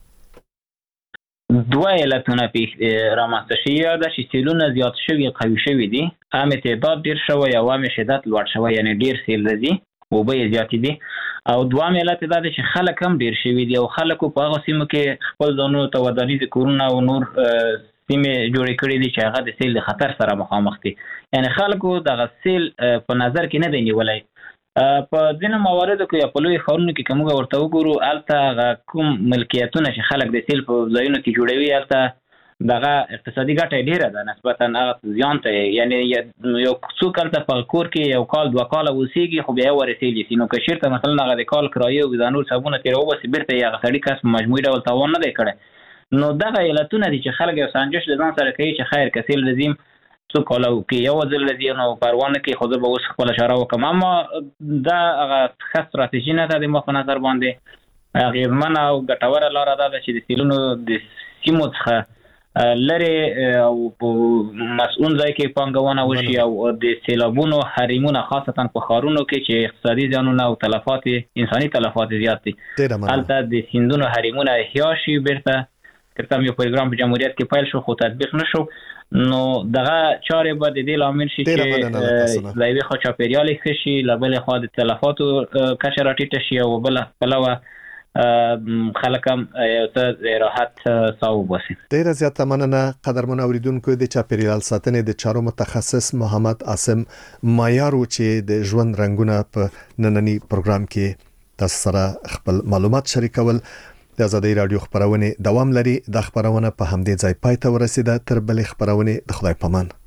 2 علتونه رامنځته شوي ده چې سیلونه زیات شوي، قوي شوي دي، هم تعداد ډیر شوی او هم شدت لوړ شوی، یعنی ډیر سیل دي، اوبه یې زیاتې دي. او دوام علت دا دی چې خلک هم ډیر شوي دي او خلکو په هغه سیمو کې خپل ځانونو ته ودانیز کورونه او نور سیمې جوړې کړې دي چې هغه د سیل د خطر سره مخامخ دي. یعنی خلکو دغه سیل په نظر کې نه دی نیولی. په ځینو مواردو کې یا په لوی ښارونو کې که موږ ورته وګورو، هلته کوم ملکیتونه چې خلک د سیل په ځایونو کې جوړوي هلته دغه اقتصادي ګټه ډیره ده نسبتا هغه زیان ته. یعنی یو څوک هلته په کور کې 1 کال 2 کاله اوسېږي خو بیا ورسېږي سي، نو که چېرته مثلا هغه د کال کرایې او د نور صابونه ترې وباسي بیرته یې هغه سړي کس په مجموعي ډول تاوان نه دی کړی. نو دغه علتونه دي چې خلک یو سنجش د ځان سره کوي چې خیر که سیل رژیم څو کاله کې یو ځل راځي نو پروا نه کوي، خو زه به اوس خپله اشاره وکړم. اما دا هغه ښه ستراتیژي نه ده زما په نظر باندې. اغېزمنه او ګټوره لاره دا ده چې د سیلونو د سیمو څخه لري او مسؤل ځای کې پانګونه وشي او د سیلابونو حریمونه خاصتا په ښارونو کې چې اقتصادي زیانونه او تلفات انساني تلفات زیات دي البته د سیندونو حریمونه احیا شي بیرته کله یو پروګرام په جمهوریت کې پیل شو خو تطبیق نشو نو دغه چارې به د دې لامل شي چې لایوي خو چاپیریال ښه شي لبل خو د تلفاتو کچه راټیټه شي او بل بلوه خلکم یو څه راحت ساو باسي. ډیر زیاته مننه قدرمن اوریدونکو د چاپیریال ساتنې د چارو متخصص محمد عاصم مایارو چې د ژوند رنگونه په نننی پروګرام کې تاسو سره خپل معلومات شریکول. د آزادۍ رادیو خبرونه دوام لري. د خبرونه په همدې ځای پای ته ورسیده. تر بلې خبرونه د خدای پامان.